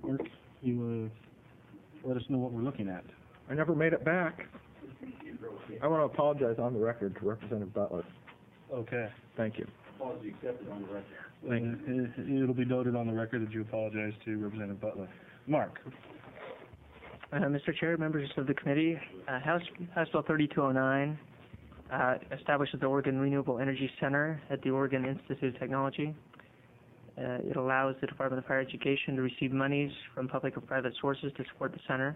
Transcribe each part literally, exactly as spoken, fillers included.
Mark, you uh, let us know what we're looking at. I never made it back. I want to apologize on the record to Representative Butler. Okay. Thank you. Apology accepted on the record. Thank you. It'll be noted on the record that you apologize to Representative Butler. Mark. Uh, Mister Chair, members of the committee, uh, House, House Bill thirty-two oh nine uh, establishes the Oregon Renewable Energy Center at the Oregon Institute of Technology. Uh, it allows the Department of Higher Education to receive monies from public or private sources to support the center.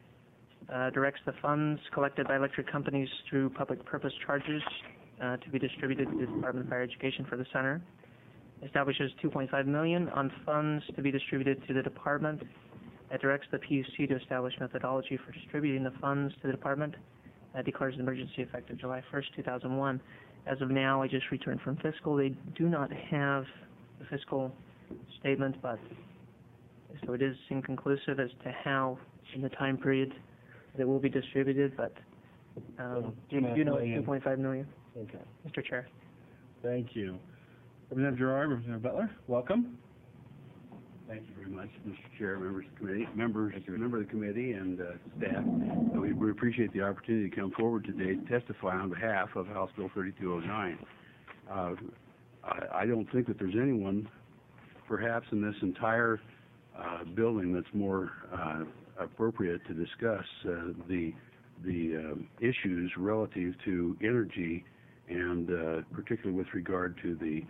Uh, directs the funds collected by electric companies through public purpose charges uh, to be distributed to the Department of Higher Education for the center. Establishes two point five million dollars on funds to be distributed to the department. It directs the P U C to establish methodology for distributing the funds to the department. Uh, declares an emergency effective July first, two thousand one. As of now, I just returned from fiscal. They do not have the fiscal statement, but so it is inconclusive as to how in the time period that will be distributed, but um, do you know two point five million dollars? Okay. Mister Chair. Thank you. Representative Gerard, Representative Butler, welcome. Thank you very much, Mister Chair, members of the committee, members, member of the committee, and uh, staff. Uh, we, we appreciate the opportunity to come forward today to testify on behalf of House Bill thirty-two oh nine. Uh, I, I don't think that there's anyone, perhaps in this entire uh, building, that's more uh, appropriate to discuss uh, the the um, issues relative to energy, and uh, particularly with regard to the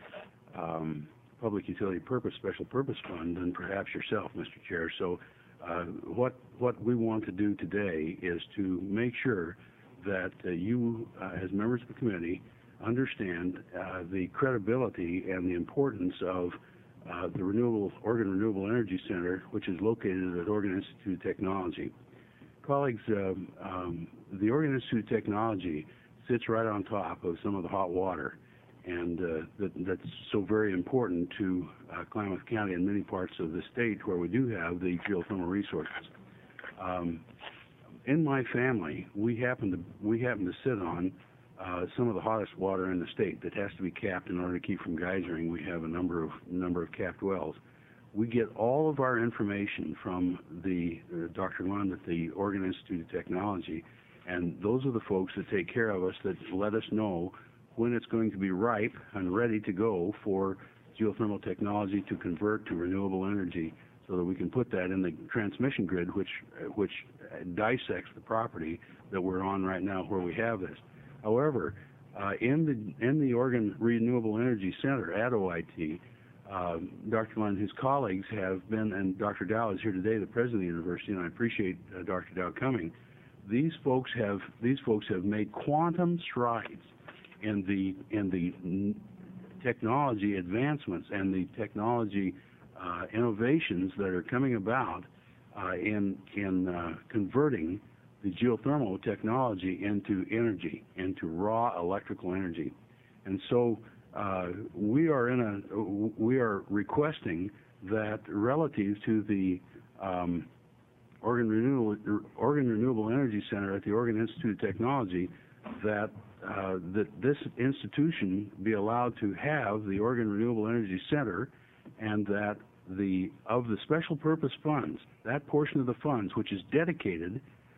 um, Public Utility Purpose Special Purpose Fund, and perhaps yourself, Mister Chair. So uh, what what we want to do today is to make sure that uh, you, uh, as members of the committee, understand uh, the credibility and the importance of uh, the Renewable Oregon Renewable Energy Center, which is located at Oregon Institute of Technology. Colleagues, um, um, the Oregon Institute of Technology sits right on top of some of the hot water, and uh, that, that's so very important to uh, Klamath County and many parts of the state where we do have the geothermal resources. Um, in my family, we happen to we happen to sit on uh, some of the hottest water in the state that has to be capped in order to keep from geysering. We have a number of number of capped wells. We get all of our information from the uh, Doctor Lund at the Oregon Institute of Technology, and those are the folks that take care of us, that let us know when it's going to be ripe and ready to go for geothermal technology to convert to renewable energy, so that we can put that in the transmission grid, which which dissects the property that we're on right now where we have this. However, uh, in the in the Oregon Renewable Energy Center at O I T, uh, Doctor Lund and his colleagues have been, and Doctor Dow is here today, the president of the university, and I appreciate uh, Doctor Dow coming. These folks have these folks have made quantum strides in the in the technology advancements and the technology uh, innovations that are coming about uh, in in uh, converting the geothermal technology into energy, into raw electrical energy. And so uh, we are in a we are requesting that relative to the um, Oregon Renewable Oregon Renewable Energy Center at the Oregon Institute of Technology, that Uh, that this institution be allowed to have the Oregon Renewable Energy Center, and that the of the special purpose funds, that portion of the funds which is dedicated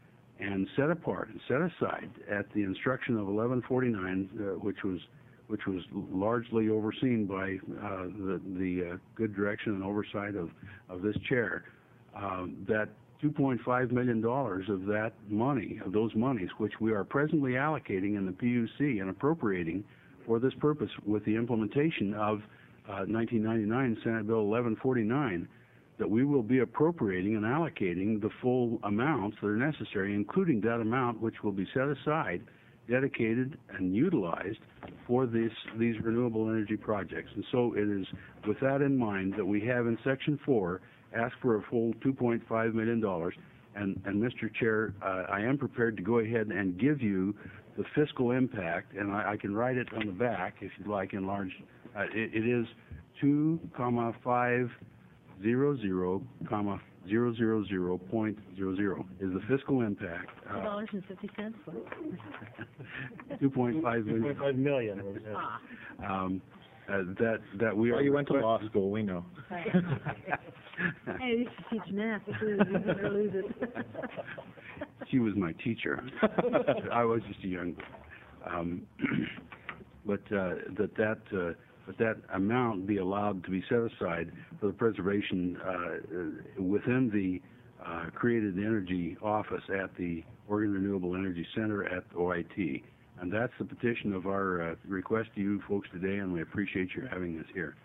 and set apart and set aside at the instruction of eleven forty-nine, uh, which was which was largely overseen by uh, the, the uh, good direction and oversight of, of this chair, um, that two point five million dollars of that money, of those monies, which we are presently allocating in the P U C and appropriating for this purpose with the implementation of uh, nineteen ninety-nine Senate Bill eleven forty-nine, that we will be appropriating and allocating the full amounts that are necessary, including that amount which will be set aside, dedicated and utilized for this, these renewable energy projects. And so it is with that in mind that we have in Section four asked for a full two point five million dollars. And, and Mister Chair, uh, I am prepared to go ahead and give you the fiscal impact, and I, I can write it on the back if you'd like in large. Uh, it, it is two comma five zero zero comma zero zero zero point zero zero is the fiscal impact. Two dollars and fifty cents. Two point five million. Two point five million. Ah. Um, uh, that, that we are... Oh, you went to request- law school, we know. I used to teach math, too, you never lose it. She was my teacher. I was just a young, um, but, uh, that, that, uh, that that amount be allowed to be set aside for the preservation, uh, uh, within the, uh, created energy office at the Oregon Renewable Energy Center at O I T. And that's the petition of our, uh, request to you folks today, and we appreciate your having us here.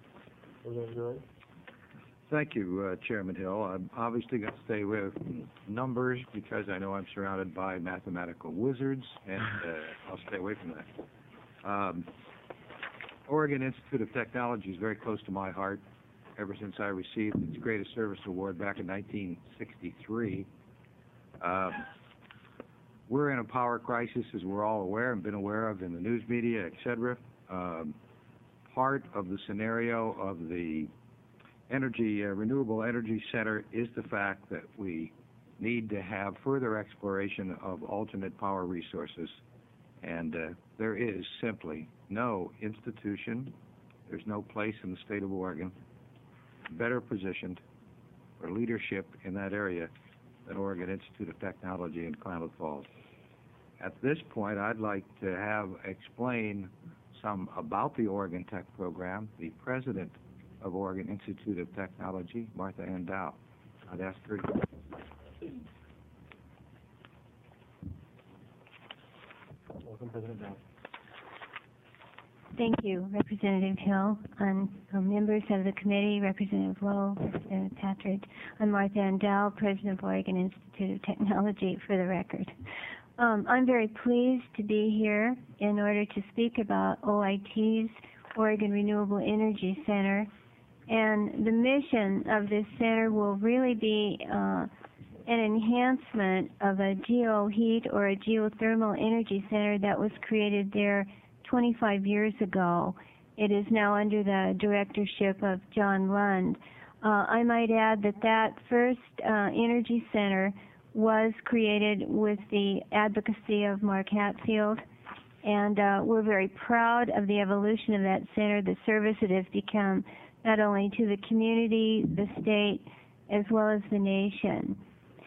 Thank you, uh, Chairman Hill. I'm obviously going to stay with numbers because I know I'm surrounded by mathematical wizards, and uh, I'll stay away from that. Um, Oregon Institute of Technology is very close to my heart ever since I received its Greatest Service Award back in nineteen sixty-three. Um, we're in a power crisis, as we're all aware and been aware of in the news media, et cetera. Um, part of the scenario of the Energy, uh, Renewable Energy Center is the fact that we need to have further exploration of alternate power resources. And uh, there is simply no institution, there's no place in the state of Oregon better positioned for leadership in that area than Oregon Institute of Technology in Klamath Falls. At this point, I'd like to have explain some about the Oregon Tech program, the president of Oregon Institute of Technology, Martha Ann Dow. I'd ask her to... Welcome, President Dow. Thank you, Representative Hill, and uh, members of the committee, Representative Lowe, Representative Patridge. I'm Martha Ann Dow, President of Oregon Institute of Technology, for the record. Um, I'm very pleased to be here in order to speak about O I T's Oregon Renewable Energy Center. And the mission of this center will really be uh, an enhancement of a geoheat or a geothermal energy center that was created there twenty-five years ago. It is now under the directorship of John Lund. Uh, I might add that that first uh, energy center was created with the advocacy of Mark Hatfield, and uh, we're very proud of the evolution of that center, the service it has become not only to the community, the state, as well as the nation.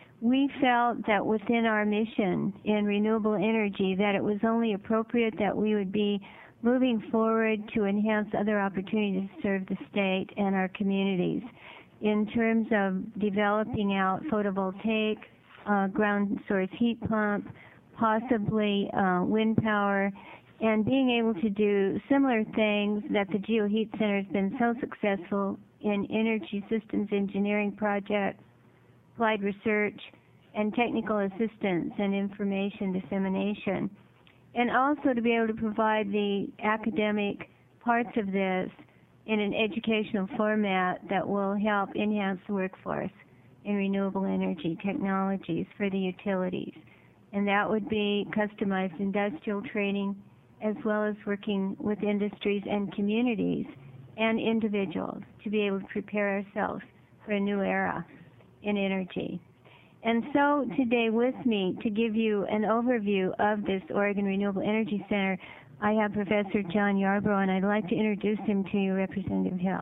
We felt that within our mission in renewable energy that it was only appropriate that we would be moving forward to enhance other opportunities to serve the state and our communities in terms of developing out photovoltaic, uh, ground source heat pump, possibly uh, wind power, and being able to do similar things that the GeoHeat Center has been so successful in energy systems engineering projects, applied research, and technical assistance and information dissemination. And also to be able to provide the academic parts of this in an educational format that will help enhance the workforce in renewable energy technologies for the utilities. And that would be customized industrial training, as well as working with industries and communities and individuals to be able to prepare ourselves for a new era in energy. And so today with me to give you an overview of this Oregon Renewable Energy Center, I have Professor John Yarbrough, and I'd like to introduce him to you, Representative Hill.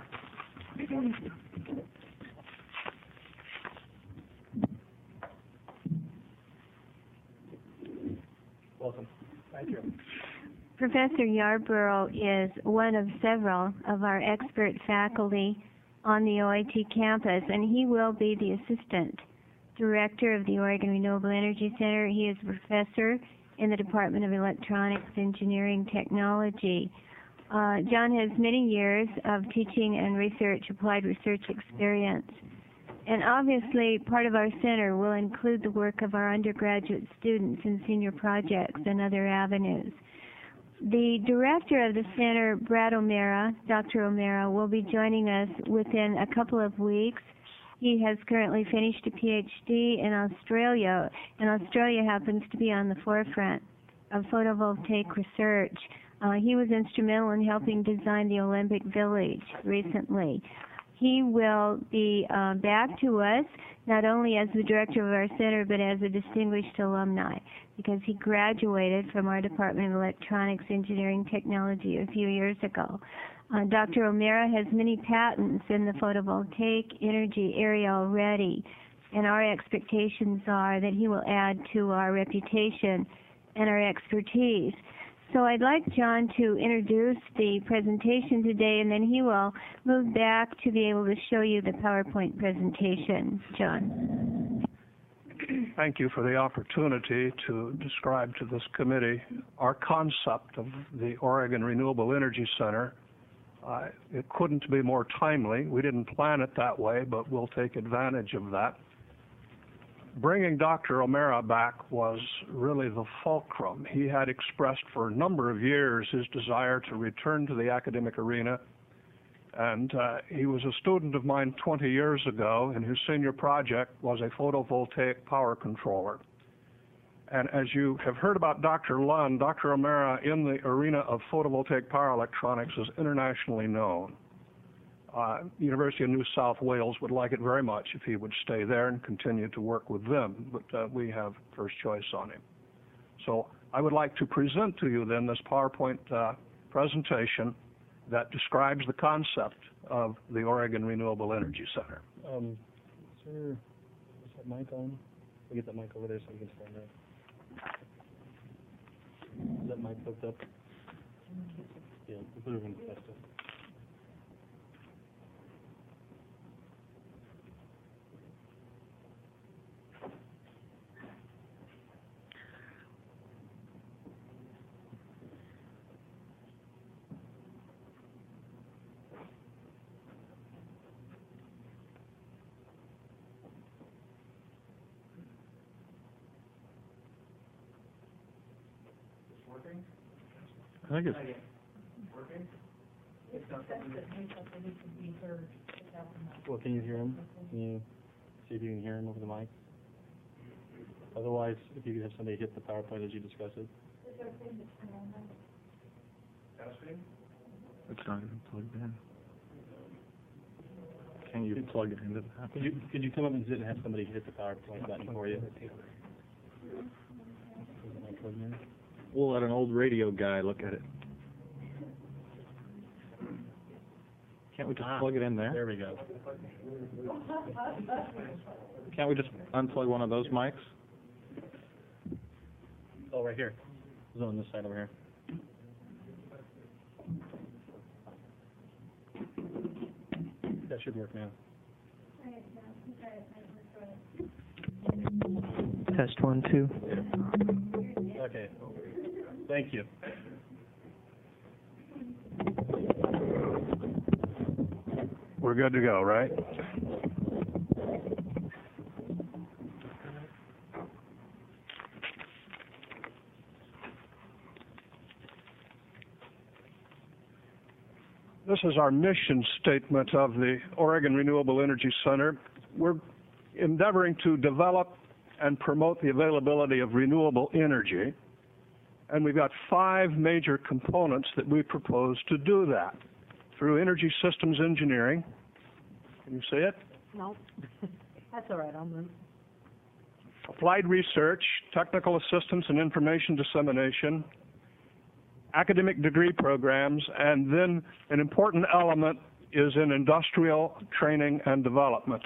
Welcome. Thank you. Professor Yarbrough is one of several of our expert faculty on the O I T campus, and he will be the assistant director of the Oregon Renewable Energy Center. He is a professor in the Department of Electronics Engineering Technology. Uh, John has many years of teaching and research, applied research experience. And obviously, part of our center will include the work of our undergraduate students in senior projects and other avenues. The director of the center, Brad O'Mara, Doctor O'Mara, will be joining us within a couple of weeks. He has currently finished a P H D in Australia, and Australia happens to be on the forefront of photovoltaic research. Uh, he was instrumental in helping design the Olympic Village recently. He will be uh, back to us not only as the director of our center, but as a distinguished alumni, because he graduated from our Department of Electronics Engineering Technology a few years ago. Uh, Doctor O'Mara has many patents in the photovoltaic energy area already, and our expectations are that he will add to our reputation and our expertise. So I'd like John to introduce the presentation today, and then he will move back to be able to show you the PowerPoint presentation. John. Thank you for the opportunity to describe to this committee our concept of the Oregon Renewable Energy Center. Uh, it couldn't be more timely. We didn't plan it that way, but we'll take advantage of that. Bringing Doctor O'Mara back was really the fulcrum. He had expressed for a number of years his desire to return to the academic arena, and uh, he was a student of mine twenty years ago, and his senior project was a photovoltaic power controller. And as you have heard about Doctor Lund, Doctor O'Mara in the arena of photovoltaic power electronics is internationally known. Uh, University of New South Wales would like it very much if he would stay there and continue to work with them, but uh, we have first choice on him. So I would like to present to you then this PowerPoint uh, presentation that describes the concept of the Oregon Renewable Energy Center. Um, sir, is that mic on? We'll get that mic over there so we can stand up. Is that mic hooked up? Yeah, we'll put it in the test it. I think it's working. Well, can you hear him? Can you see if you can hear him over the mic? Otherwise, if you could have somebody hit the PowerPoint as you discuss it. Testing? It's not even plugged in. Can you plug it into that? Could you, could you come up and sit and have somebody hit the PowerPoint button for you? We'll let an old radio guy look at it. Can't we just ah, plug it in there? There we go. Can't we just unplug one of those mics? Oh, right here. It's on this side over here. That should work now. Test one, two. Okay. Thank you. We're good to go, right? This is our mission statement of the Oregon Renewable Energy Center. We're endeavoring to develop and promote the availability of renewable energy, and we've got five major components that we propose to do that. Through energy systems engineering. Can you see it? No. That's all right, I'll move. Applied research, technical assistance and information dissemination, academic degree programs, and then an important element is in industrial training and development.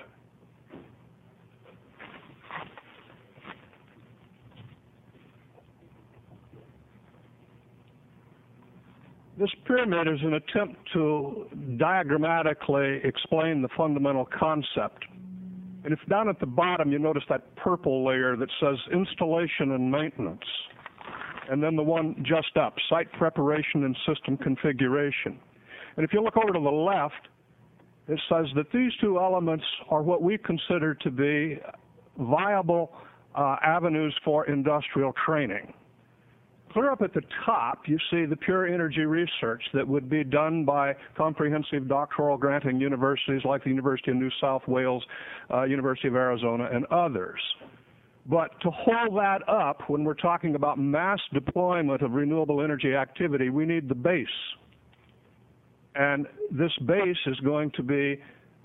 This pyramid is an attempt to diagrammatically explain the fundamental concept. And if down at the bottom you notice that purple layer that says installation and maintenance, and then the one just up, site preparation and system configuration. And if you look over to the left, it says that these two elements are what we consider to be viable uh, avenues for industrial training. Clear up at the top, you see the pure energy research that would be done by comprehensive doctoral granting universities like the University of New South Wales, uh, University of Arizona, and others. But to hold that up, when we're talking about mass deployment of renewable energy activity, we need the base. And this base is going to be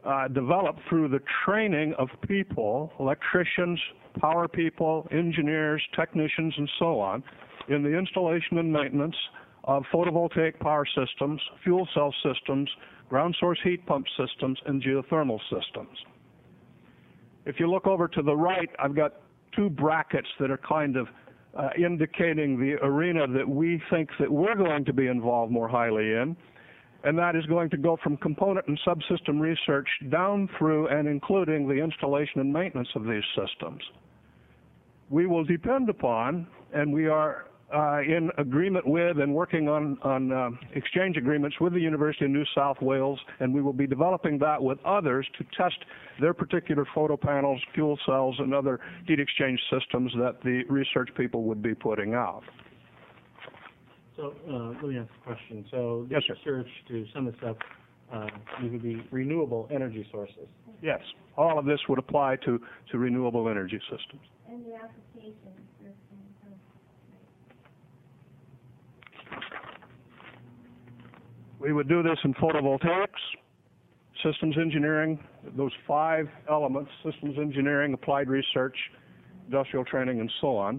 uh, developed through the training of people, electricians, power people, engineers, technicians, and so on, in the installation and maintenance of photovoltaic power systems, fuel cell systems, ground source heat pump systems, and geothermal systems. If you look over to the right, I've got two brackets that are kind of uh, indicating the arena that we think that we're going to be involved more highly in, and that is going to go from component and subsystem research down through and including the installation and maintenance of these systems. We will depend upon, and we are uh, in agreement with and working on, on uh, exchange agreements with the University of New South Wales, and we will be developing that with others to test their particular photo panels, fuel cells, and other heat exchange systems that the research people would be putting out. So, uh, let me ask a question. So, Yes, this sir. research, to sum this up, uh, these would be renewable energy sources. Yes, all of this would apply to, to renewable energy systems. And the application. We would do this in photovoltaics, systems engineering, those five elements, systems engineering, applied research, industrial training, and so on.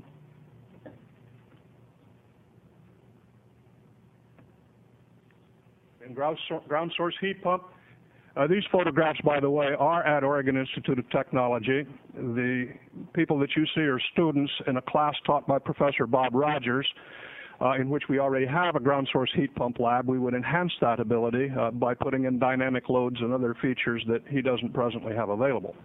And ground, ground source heat pump. Uh, these photographs, by the way, are at Oregon Institute of Technology. The people that you see are students in a class taught by Professor Bob Rogers, uh, in which we already have a ground source heat pump lab. We would enhance that ability uh, by putting in dynamic loads and other features that he doesn't presently have available.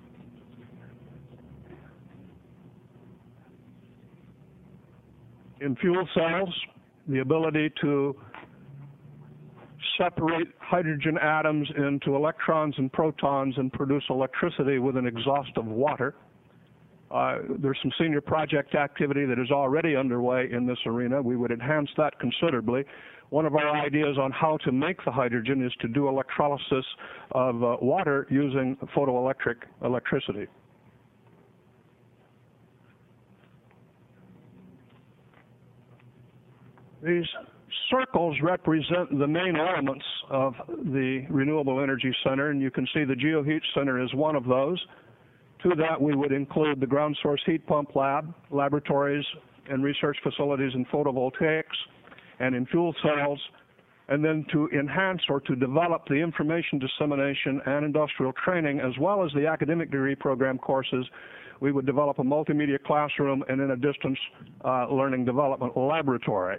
In fuel cells, the ability to separate hydrogen atoms into electrons and protons and produce electricity with an exhaust of water. Uh, there's some senior project activity that is already underway in this arena. We would enhance that considerably. One of our ideas on how to make the hydrogen is to do electrolysis of uh, water using photoelectric electricity. These circles represent the main elements of the Renewable Energy Center, and you can see the GeoHeat Center is one of those. To that, we would include the ground source heat pump lab, laboratories and research facilities in photovoltaics and in fuel cells, and then to enhance or to develop the information dissemination and industrial training, as well as the academic degree program courses. We would develop a multimedia classroom and in a distance uh, learning development laboratory.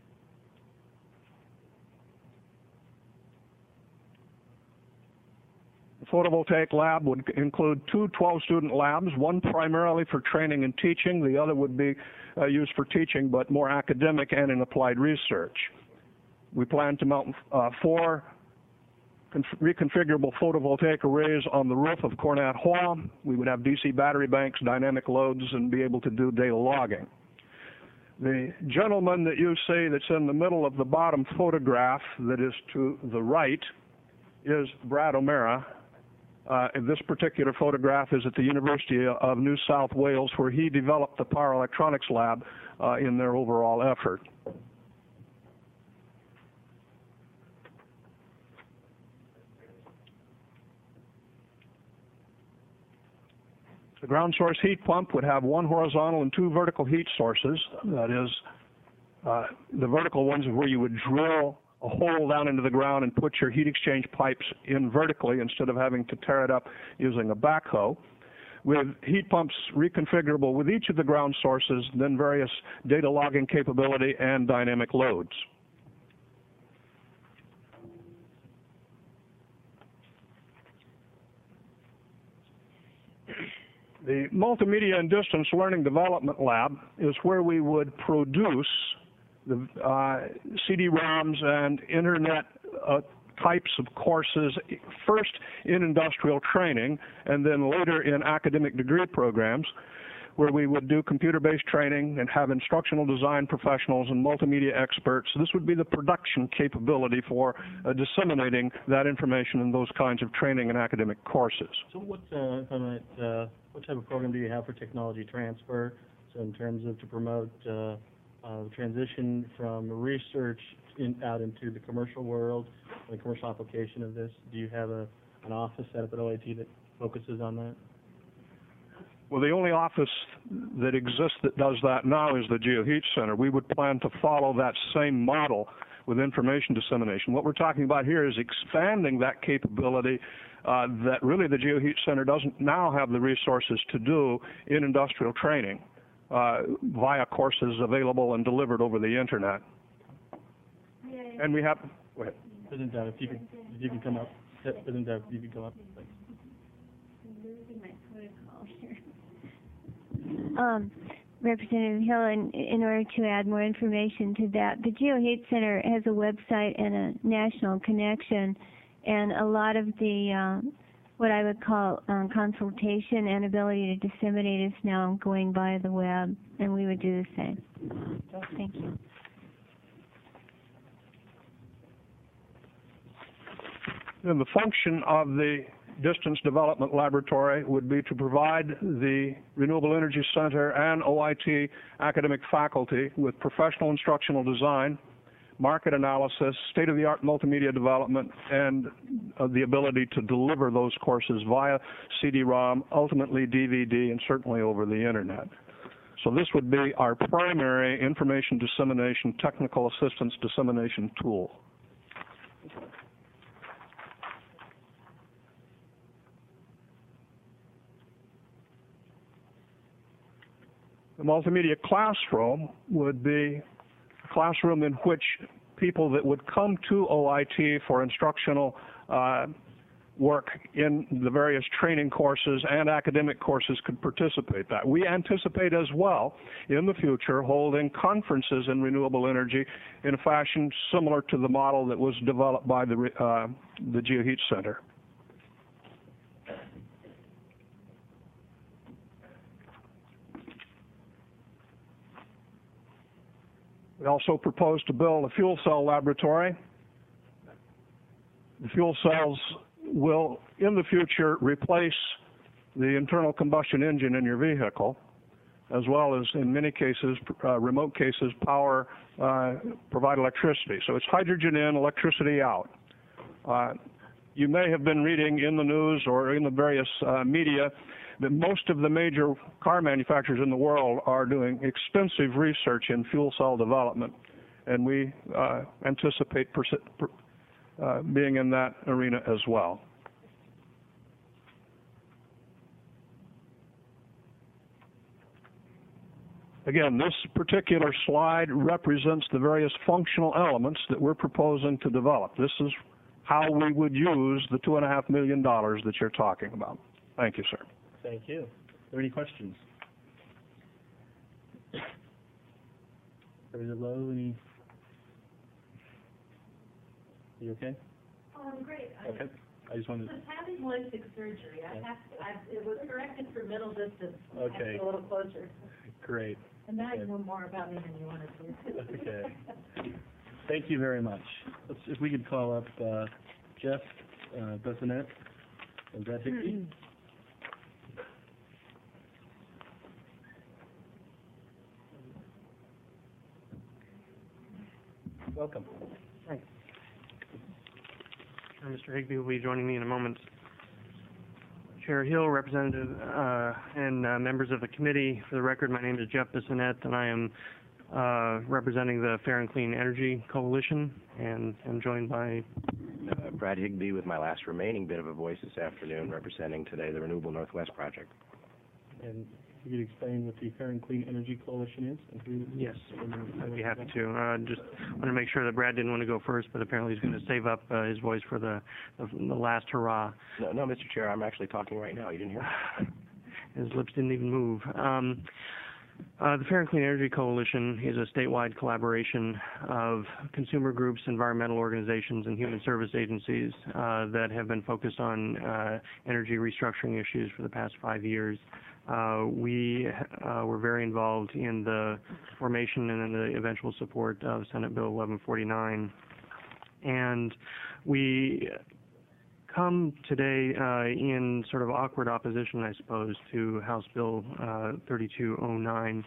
Photovoltaic lab would include two twelve-student labs, one primarily for training and teaching. The other would be uh, used for teaching, but more academic and in applied research. We plan to mount uh, four reconfigurable photovoltaic arrays on the roof of Cornett Hall. We would have D C battery banks, dynamic loads, and be able to do data logging. The gentleman that you see that's in the middle of the bottom photograph that is to the right is Brad O'Mara. Uh, this particular photograph is at the University of New South Wales, where he developed the power electronics lab uh, in their overall effort. The ground source heat pump would have one horizontal and two vertical heat sources. That is, uh, the vertical ones are where you would drill a hole down into the ground and put your heat exchange pipes in vertically instead of having to tear it up using a backhoe. With heat pumps reconfigurable with each of the ground sources, then various data logging capability and dynamic loads. The Multimedia and Distance Learning Development Lab is where we would produce the uh, C D ROMs and internet uh, types of courses, first in industrial training and then later in academic degree programs, where we would do computer-based training and have instructional design professionals and multimedia experts. This would be the production capability for uh, disseminating that information in those kinds of training and academic courses. So what, uh, if I might, uh, what type of program do you have for technology transfer? So in terms of to promote uh, uh, the transition from research in, out into the commercial world, the commercial application of this, do you have a, an office set up at O I T that focuses on that? Well, the only office that exists that does that now is the GeoHeat Center. We would plan to follow that same model with information dissemination. What we're talking about here is expanding that capability uh, that really the GeoHeat Center doesn't now have the resources to do in industrial training uh, via courses available and delivered over the internet. And we have, go ahead. President Dowd, if you could, if you can come up. President Dowd, if you could come up. Thanks. I'm losing my protocol here. Um, Representative Hill, in, in order to add more information to that, the GeoHeat Center has a website and a national connection, and a lot of the, uh, what I would call um, consultation and ability to disseminate is now going via the web, and we would do the same. Thank you. And the function of the Distance Development Laboratory would be to provide the Renewable Energy Center and O I T academic faculty with professional instructional design, market analysis, state-of-the-art multimedia development, and uh, the ability to deliver those courses via C D ROM, ultimately D V D, and certainly over the internet. So this would be our primary information dissemination, technical assistance dissemination tool. The multimedia classroom would be a classroom in which people that would come to O I T for instructional uh, work in the various training courses and academic courses could participate that. We anticipate as well in the future holding conferences in renewable energy in a fashion similar to the model that was developed by the, uh, the GeoHeat Center. We also propose to build a fuel cell laboratory. The fuel cells will, in the future, replace the internal combustion engine in your vehicle, as well as, in many cases, uh, remote cases, power, uh, provide electricity. So it's hydrogen in, electricity out. Uh, you may have been reading in the news or in the various uh, media that most of the major car manufacturers in the world are doing extensive research in fuel cell development, and we uh, anticipate persi per, uh, being in that arena as well. Again, this particular slide represents the various functional elements that we're proposing to develop. This is how we would use the two and a half million dollars that you're talking about. Thank you, sir. Thank you. Are there any questions? Representative Lowe, any? Are you okay? Oh, I'm great. I Okay. I just wanted to. was having LASIK surgery. I have to, I, it was corrected for middle distance. I have to Okay. go a little closer. Great. And now Okay. you know more about me than you wanted to. Okay. Thank you very much. Let's, if we could call up uh, Jeff uh, Bissonette and Brad Higbee. Welcome. Thanks. Uh, Mister Higbee will be joining me in a moment. Chair Hill, Representative, uh, and uh, members of the committee, for the record, my name is Jeff Bissonette, and I am uh, representing the Fair and Clean Energy Coalition, and I'm joined by Uh, Brad Higbee with my last remaining bit of a voice this afternoon, representing today the Renewable Northwest Project. And if you could explain what the Fair and Clean Energy Coalition is? And who- Yes, I'd be happy to. Uh, just want to make sure that Brad didn't want to go first, but apparently he's going to save up uh, his voice for the, the the last hurrah. No, no, Mister Chair, I'm actually talking right now. You didn't hear me? His lips didn't even move. Um, uh, the Fair and Clean Energy Coalition is a statewide collaboration of consumer groups, environmental organizations, and human service agencies uh, that have been focused on uh, energy restructuring issues for the past five years. Uh, we uh, were very involved in the formation and in the eventual support of Senate Bill eleven forty-nine. And we come today uh, in sort of awkward opposition, I suppose, to House Bill uh, thirty-two oh nine.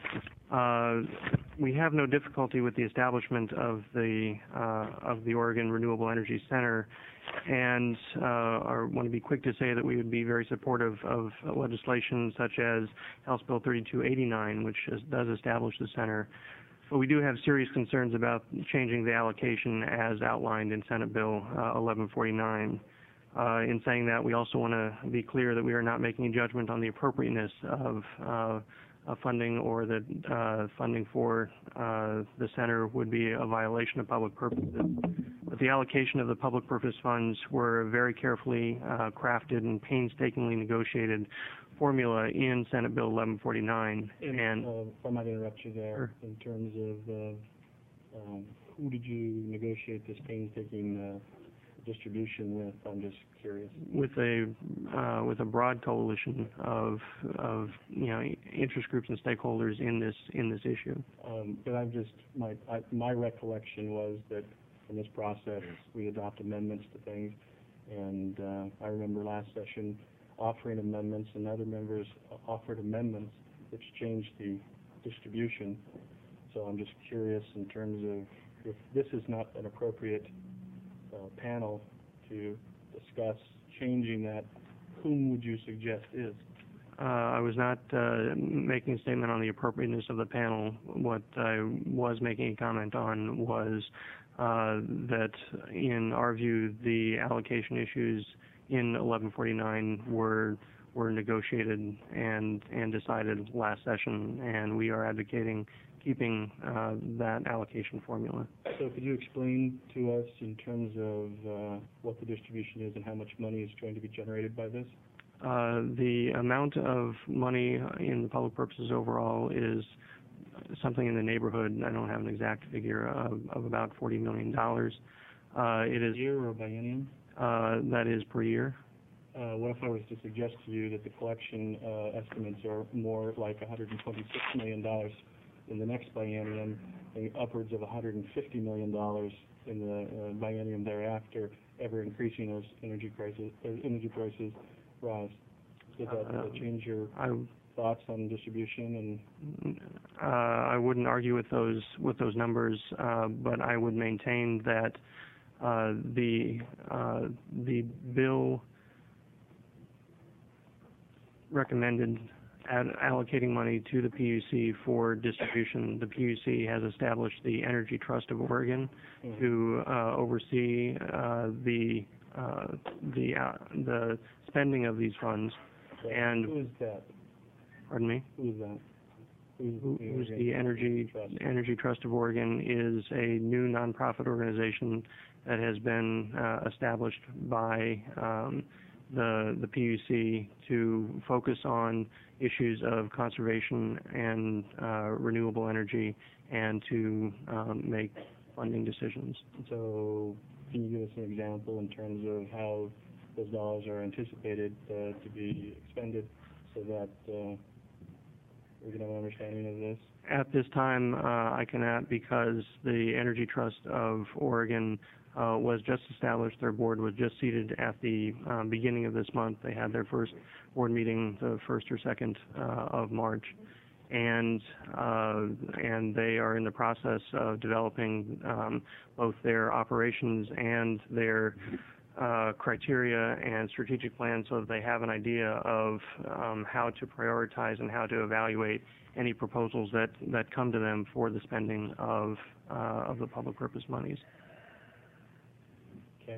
Uh, we have no difficulty with the establishment of the uh, of the Oregon Renewable Energy Center, and uh, I want to be quick to say that we would be very supportive of legislation such as House Bill thirty-two eighty-nine, which is, does establish the center. But we do have serious concerns about changing the allocation as outlined in Senate Bill uh, eleven forty-nine. Uh, in saying that, we also want to be clear that we are not making a judgment on the appropriateness of, uh, of funding, or that uh, funding for uh, the center would be a violation of public purposes. But the allocation of the public purpose funds were very carefully uh, crafted and painstakingly negotiated formula in Senate Bill eleven forty-nine. And, And uh, if I might interrupt you there, Sure. in terms of, uh, um, who did you negotiate this painstaking, uh, distribution with? I'm just curious. with a uh, with a broad coalition of of you know interest groups and stakeholders in this in this issue. Um, but I'm just, my, I, my recollection was that in this process, we adopt amendments to things, and, uh, I remember last session offering amendments, and other members offered amendments which changed the distribution. So I'm just curious in terms of, if this is not an appropriate uh, panel to discuss changing that, whom would you suggest is? Uh, I was not uh, making a statement on the appropriateness of the panel. What I was making a comment on was uh, that, in our view, the allocation issues in eleven forty-nine were were negotiated and and decided last session, and we are advocating keeping uh, that allocation formula. So could you explain to us in terms of uh, what the distribution is and how much money is going to be generated by this? Uh, the amount of money in the public purposes overall is something in the neighborhood, I don't have an exact figure, of, of about forty million dollars. Uh, it is, Year or biennium? uh, that is per year. Uh, what if I was to suggest to you that the collection uh, estimates are more like one hundred twenty-six million dollars in the next biennium, and upwards of one hundred fifty million dollars in the uh, biennium thereafter, ever increasing as energy prices, uh, energy prices rise? Does that uh, change your I, thoughts on distribution? And uh, I wouldn't argue with those with those numbers, uh, but I would maintain that uh, the uh, the bill recommended ad allocating money to the P U C for distribution. The P U C has established the Energy Trust of Oregon mm-hmm. to uh, oversee uh, the uh, the uh, the spending of these funds. And who is that? Pardon me. Who is that? Who's, Who, the who's Oregon the Energy Trust? Energy Trust of Oregon is a new nonprofit organization that has been uh, established by um, the the P U C to focus on issues of conservation and uh, renewable energy, and to um, make funding decisions. So can you give us an example in terms of how those dollars are anticipated uh, to be expended, so that uh, we can have an understanding of this? At this time, uh, I cannot, because the Energy Trust of Oregon uh, was just established. Their board was just seated at the um, beginning of this month. They had their first board meeting the first or second uh, of March, and uh, and they are in the process of developing um, both their operations and their uh, criteria and strategic plan, so that they have an idea of um, how to prioritize and how to evaluate any proposals that, that come to them for the spending of uh, of the public purpose monies. Okay.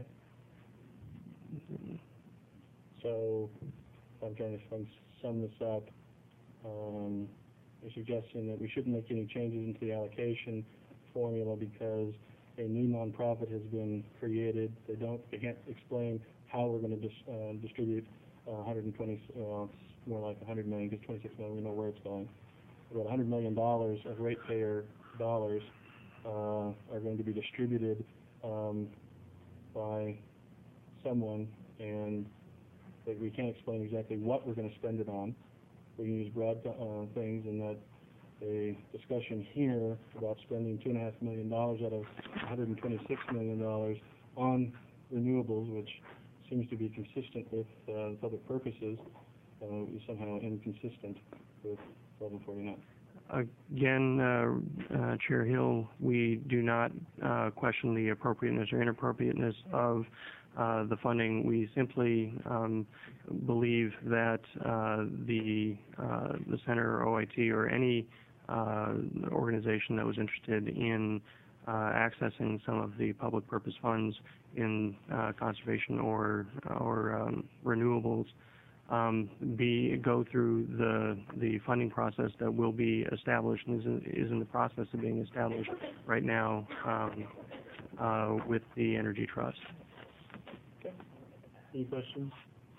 So I'm trying to sum, sum this up. Um, you're suggesting that we shouldn't make any changes into the allocation formula because a new nonprofit has been created. They don't, they can't explain how we're going to dis, uh, distribute uh, one hundred twenty, uh, more like one hundred million, because twenty-six million, we know where it's going. About one hundred million dollars of ratepayer dollars uh, are going to be distributed um, by someone, and that we can't explain exactly what we're going to spend it on. We can use broad uh, things, and that a discussion here about spending two and a half million dollars out of one hundred twenty-six million dollars on renewables, which seems to be consistent with, uh, public purposes, uh, is somehow inconsistent with eleven forty-nine. Again, uh, uh, Chair Hill, we do not uh, question the appropriateness or inappropriateness of uh, the funding. We simply um, believe that uh, the uh, the center or O I T or any uh, organization that was interested in uh, accessing some of the public purpose funds in uh, conservation or or um, renewables Um, be go through the the funding process that will be established and is in, is in the process of being established right now um, uh, with the Energy Trust. Okay. Any questions?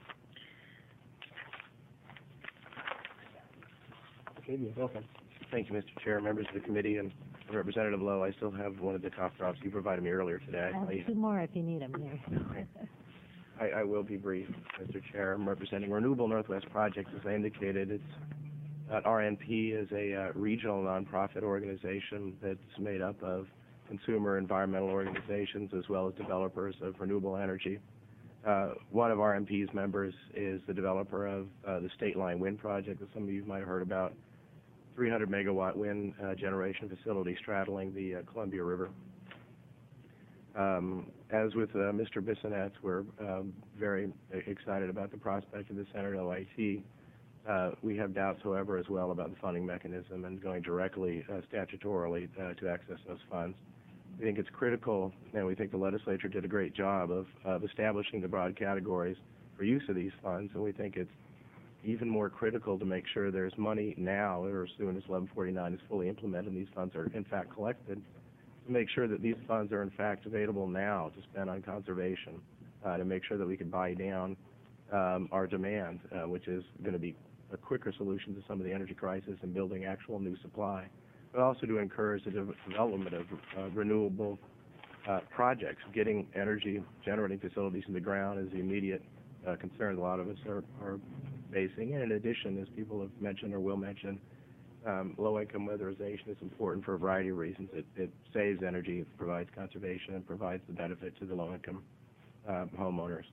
Okay, yeah, welcome. Thank you, Mister Chair, members of the committee, and Representative Lowe. I still have one of the cough drops you provided me earlier today. I have two more if you need them here. I, I will be brief, Mister Chair. I'm representing Renewable Northwest Project. As I indicated, it's uh, R N P is a uh, regional nonprofit organization that's made up of consumer environmental organizations as well as developers of renewable energy. Uh, one of R N P's members is the developer of uh, the State Line Wind Project that some of you might have heard about, three hundred megawatt wind uh, generation facility straddling the uh, Columbia River. Um, as with uh, Mister Bissonnette, we're um, very excited about the prospect of the center at O I T. Uh, we have doubts, however, as well about the funding mechanism and going directly uh, statutorily uh, to access those funds. We think it's critical, and we think the legislature did a great job of, of establishing the broad categories for use of these funds, and we think it's even more critical to make sure there's money now, or as soon as eleven forty-nine is fully implemented and these funds are in fact collected, to make sure that these funds are in fact available now to spend on conservation, uh, to make sure that we can buy down um, our demand, uh, which is going to be a quicker solution to some of the energy crisis and building actual new supply, but also to encourage the de development of uh, renewable uh, projects. Getting energy generating facilities in the ground is the immediate uh, concern a lot of us are, are facing. And in addition, as people have mentioned or will mention, Um, low-income weatherization is important for a variety of reasons. It, it saves energy, it provides conservation, and provides the benefit to the low-income uh, homeowners.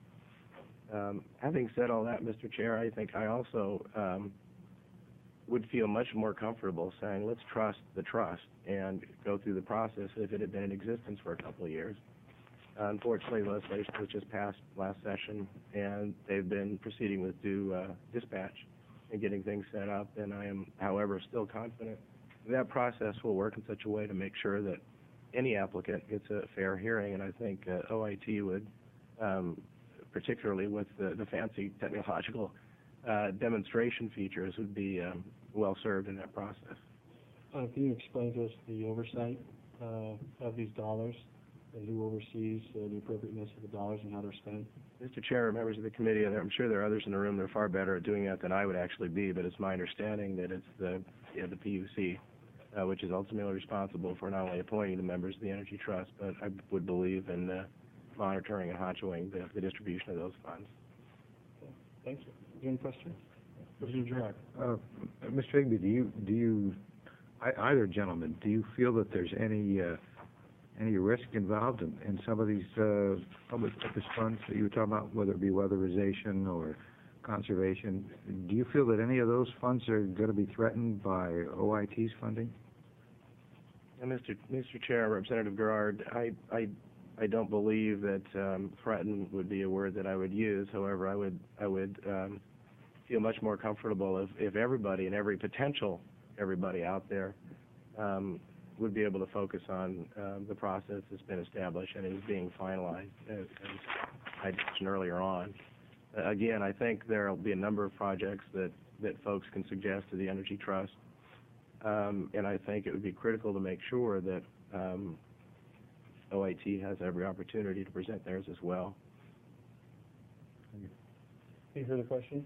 Um, having said all that, Mister Chair, I think I also um, would feel much more comfortable saying let's trust the trust and go through the process if it had been in existence for a couple of years. Uh, unfortunately, the legislation was just passed last session, and they've been proceeding with due uh, dispatch and getting things set up, and I am, however, still confident that process will work in such a way to make sure that any applicant gets a fair hearing, and I think uh, O I T would, um, particularly with the, the fancy technological uh, demonstration features, would be um, well served in that process. Uh, can you explain to us the oversight uh, of these dollars and who oversees uh, the appropriateness of the dollars and how they're spent? Mister Chair, members of the committee, I'm sure there are others in the room that are far better at doing that than I would actually be, but it's my understanding that it's the, you know, the P U C, uh, which is ultimately responsible for not only appointing the members of the Energy Trust, but I would believe in uh, monitoring and honchoing the, the distribution of those funds. Okay. Thank you. Is there any questions? Mister Gerard. Uh, Mister Higby, do you, do you, I- either gentleman, do you feel that there's any, uh, any risk involved in, in some of these uh, public purpose funds that you were talking about, whether it be weatherization or conservation? Do you feel that any of those funds are going to be threatened by O I T's funding? And Mister Mister Chair, Representative Gerard, I, I, I don't believe that um, threaten would be a word that I would use. However, I would, I would um, feel much more comfortable if, if everybody and every potential everybody out there um, would be able to focus on uh, the process that's been established and is being finalized, as, as I mentioned earlier on. Uh, again, I think there will be a number of projects that, that folks can suggest to the Energy Trust, um, and I think it would be critical to make sure that um, O I T has every opportunity to present theirs as well. Any further questions?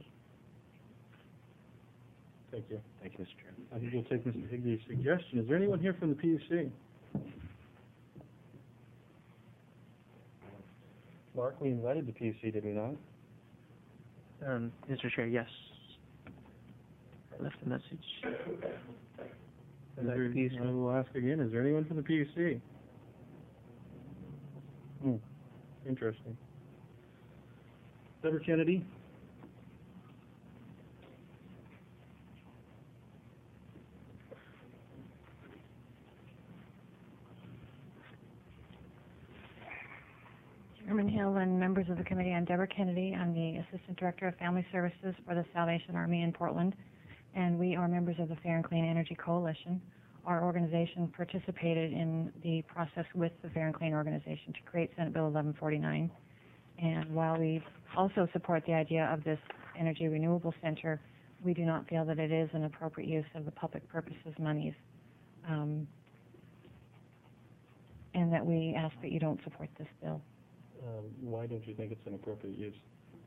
Thank you. Thank you, Mister Chair. I think we'll take Mister Higby's suggestion. Is there anyone here from the P U C? Mark, we invited the P U C, did we not? Um, Mister Chair, yes. I left a message. Is there, P U C. I will ask again, is there anyone from the P U C? Hmm, interesting. Deborah Kennedy. Chairman Hill and members of the committee, I'm Deborah Kennedy. I'm the Assistant Director of Family Services for the Salvation Army in Portland, and we are members of the Fair and Clean Energy Coalition. Our organization participated in the process with the Fair and Clean organization to create Senate Bill eleven forty-nine. And while we also support the idea of this Energy Renewable Center, we do not feel that it is an appropriate use of the public purposes monies, um, and that we ask that you don't support this bill. Um, why don't you think it's an appropriate use?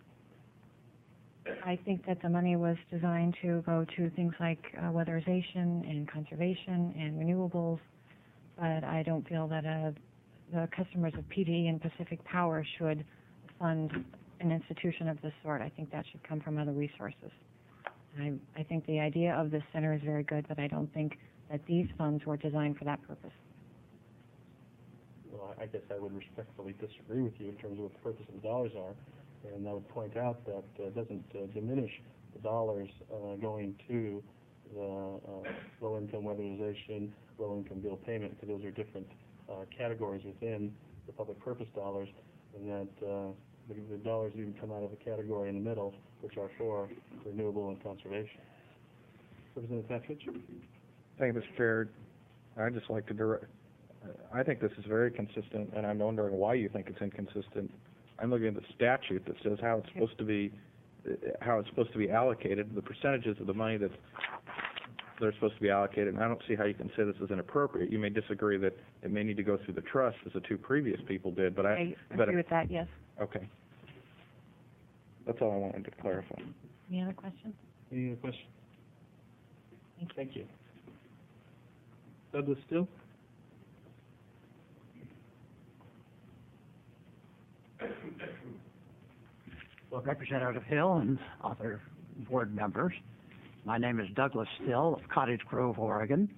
I think that the money was designed to go to things like uh, weatherization and conservation and renewables, but I don't feel that uh, the customers of P D and Pacific Power should fund an institution of this sort. I think that should come from other resources. I, I think the idea of this center is very good, but I don't think that these funds were designed for that purpose. Well, I guess I would respectfully disagree with you in terms of what the purpose of the dollars are, and I would point out that uh, it doesn't uh, diminish the dollars uh, going to the uh, low-income weatherization, low-income bill payment, because those are different uh, categories within the public purpose dollars, and that uh, the, the dollars even come out of a category in the middle, which are for renewable and conservation. Representative Patridge? Thank you, Mister Chair. I'd just like to direct, I think this is very consistent, and I'm wondering why you think it's inconsistent. I'm looking at the statute that says how it's supposed to be, how it's supposed to be allocated, the percentages of the money that they're supposed to be allocated, and I don't see how you can say this is inappropriate. You may disagree that it may need to go through the trust, as the two previous people did, but I... I but agree with that, yes. Okay. That's all I wanted to clarify. Any other questions? Any other questions? Thank you. Thank you. Douglas Still? Well, Representative Hill and other board members, my name is Douglas Still of Cottage Grove, Oregon.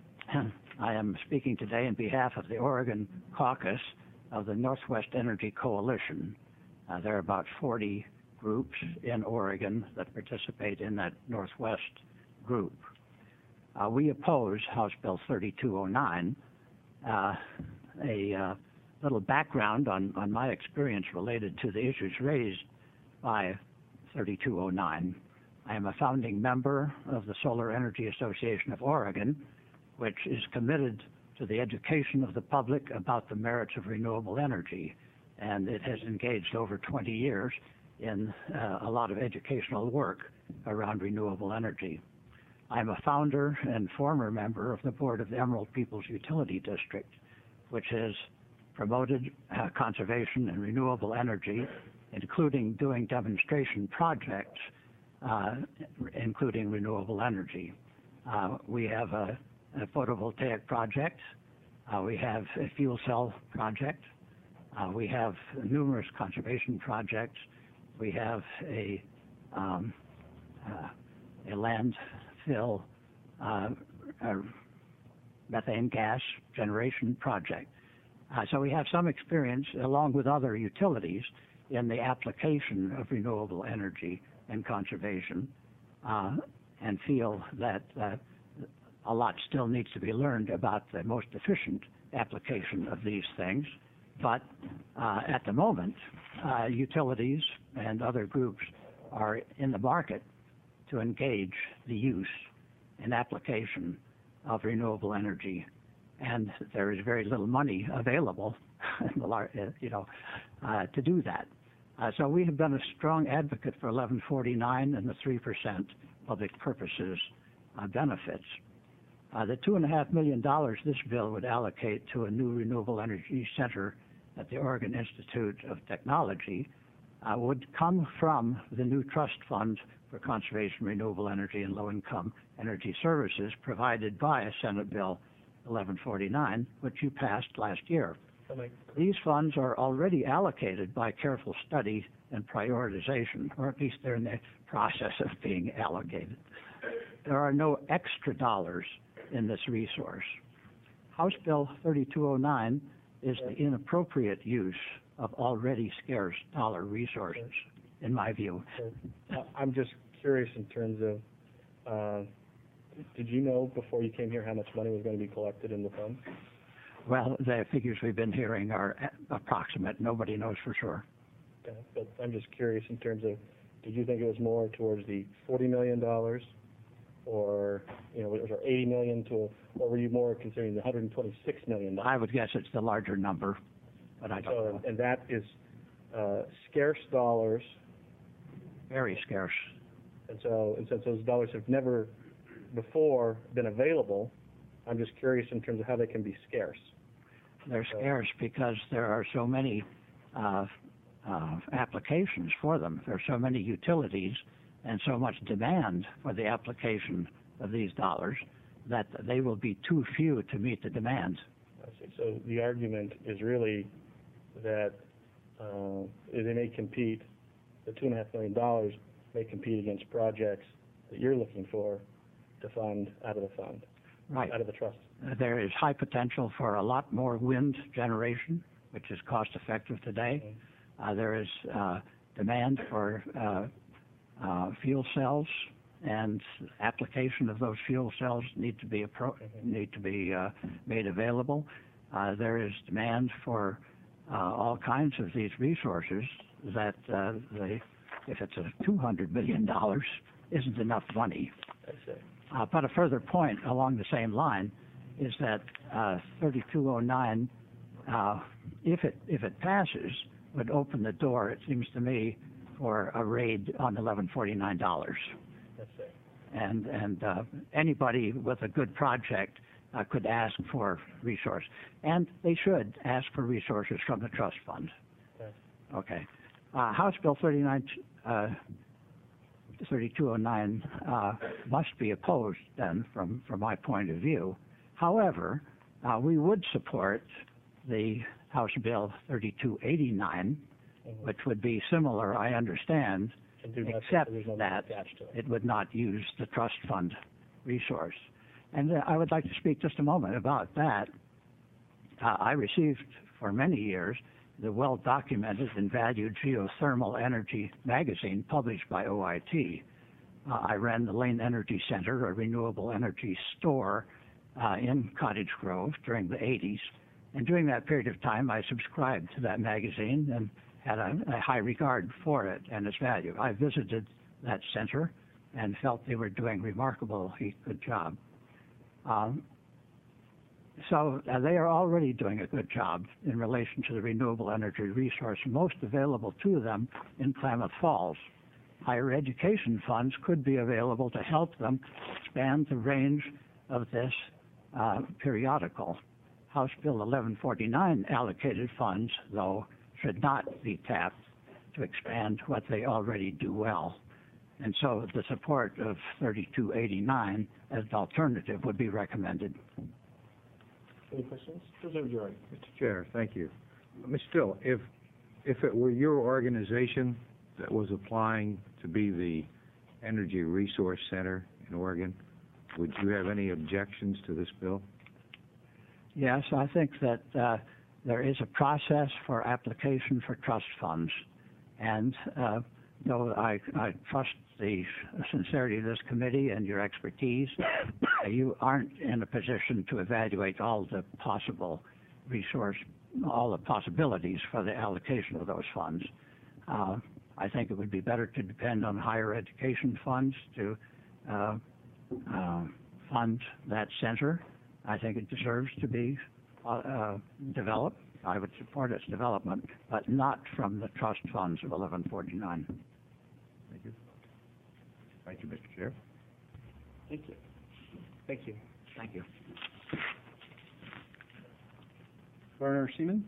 I am speaking today on behalf of the Oregon caucus of the Northwest Energy Coalition. Uh, there are about forty groups in Oregon that participate in that Northwest group. Uh, we oppose House Bill thirty-two oh nine. Uh, a uh, little background on, on my experience related to the issues raised by thirty-two oh nine. I am a founding member of the Solar Energy Association of Oregon, which is committed to the education of the public about the merits of renewable energy, and it has engaged over twenty years in uh, a lot of educational work around renewable energy. I'm a founder and former member of the board of the Emerald Peoples Utility District, which has promoted uh, conservation and renewable energy, including doing demonstration projects, uh, including renewable energy. Uh, we have a, a photovoltaic project. Uh, we have a fuel cell project. Uh, we have numerous conservation projects. We have a, um, uh, a landfill uh, a methane gas generation project. Uh, so we have some experience, along with other utilities, in the application of renewable energy and conservation, uh, and feel that uh, a lot still needs to be learned about the most efficient application of these things. But uh, at the moment, uh, utilities and other groups are in the market to engage the use and application of renewable energy, and there is very little money available, you know, uh, to do that. Uh, so we have been a strong advocate for eleven forty-nine and the three percent public purposes uh, benefits. Uh, the two and a half million dollars this bill would allocate to a new renewable energy center at the Oregon Institute of Technology uh, would come from the new trust fund for conservation, renewable energy, and low-income energy services provided by Senate Bill eleven forty-nine, which you passed last year. These funds are already allocated by careful study and prioritization, or at least they're in the process of being allocated. There are no extra dollars in this resource. House Bill thirty-two oh nine is the inappropriate use of already scarce dollar resources. in my view. Uh, I'm just curious in terms of, uh, did you know before you came here how much money was going to be collected in the fund? Well, the figures we've been hearing are a- approximate. Nobody knows for sure. Okay, but I'm just curious in terms of, did you think it was more towards the forty million dollars, or, you know, was there eighty million dollars to, or were you more considering the one hundred twenty-six million dollars? I would guess it's the larger number, but I don't So, know. and that is uh, scarce dollars, Very scarce. and so, and since those dollars have never before been available, I'm just curious in terms of how they can be scarce. They're scarce because there are so many uh, uh, applications for them. There are so many utilities and so much demand for the application of these dollars that they will be too few to meet the demand. I see. So the argument is really that uh, they may compete, the two and a half million dollars may compete against projects that you're looking for to fund out of the fund, Right. out of the trust. Uh, There is high potential for a lot more wind generation, which is cost effective today. Uh, there is uh, demand for uh, uh, fuel cells, and application of those fuel cells need to be appro- need to be uh, made available. Uh, there is demand for uh, all kinds of these resources that uh, they, if it's a two hundred billion dollars, isn't enough money. I see. Uh, but a further point along the same line is that uh, thirty-two oh nine, uh, if it if it passes, would open the door, it seems to me, for a raid on eleven forty-nine dollars. That's it. And and uh, anybody with a good project uh, could ask for resource, and they should ask for resources from the trust fund. Okay. Okay. Uh, House Bill thirty-nine. Uh, thirty-two oh nine uh, must be opposed then from, from my point of view. However, uh, we would support the House Bill thirty-two eighty-nine, Mhm. which would be similar, I understand, And do not- except there's no that attached to it. it would not use the trust fund resource. And uh, I would like to speak just a moment about that. Uh, I received for many years the well-documented and valued Geothermal Energy magazine published by O I T. Uh, I ran the Lane Energy Center, a renewable energy store uh, in Cottage Grove during the eighties. And during that period of time, I subscribed to that magazine and had a, a high regard for it and its value. I visited that center and felt they were doing remarkably good job. Um, So uh, they are already doing a good job in relation to the renewable energy resource most available to them in Klamath Falls. Higher education funds could be available to help them expand the range of this uh, periodical. House Bill eleven forty-nine allocated funds, though, should not be tapped to expand what they already do well. And so the support of thirty-two eighty-nine as an alternative would be recommended. Any questions? President Jordan. Mister Chair, thank you. Miz Still, if, if it were your organization that was applying to be the Energy Resource Center in Oregon, would you have any objections to this bill? Yes, I think that uh, there is a process for application for trust funds. And uh, though I, I trust the sincerity of this committee and your expertise, uh, you aren't in a position to evaluate all the possible resource, all the possibilities for the allocation of those funds. Uh, I think it would be better to depend on higher education funds to uh, uh, fund that center. I think it deserves to be uh, uh, developed. I would support its development, but not from the trust funds of eleven forty-nine. Thank you. Thank you, Mister Chair. Thank you. Thank you. Thank you. Werner Seaman?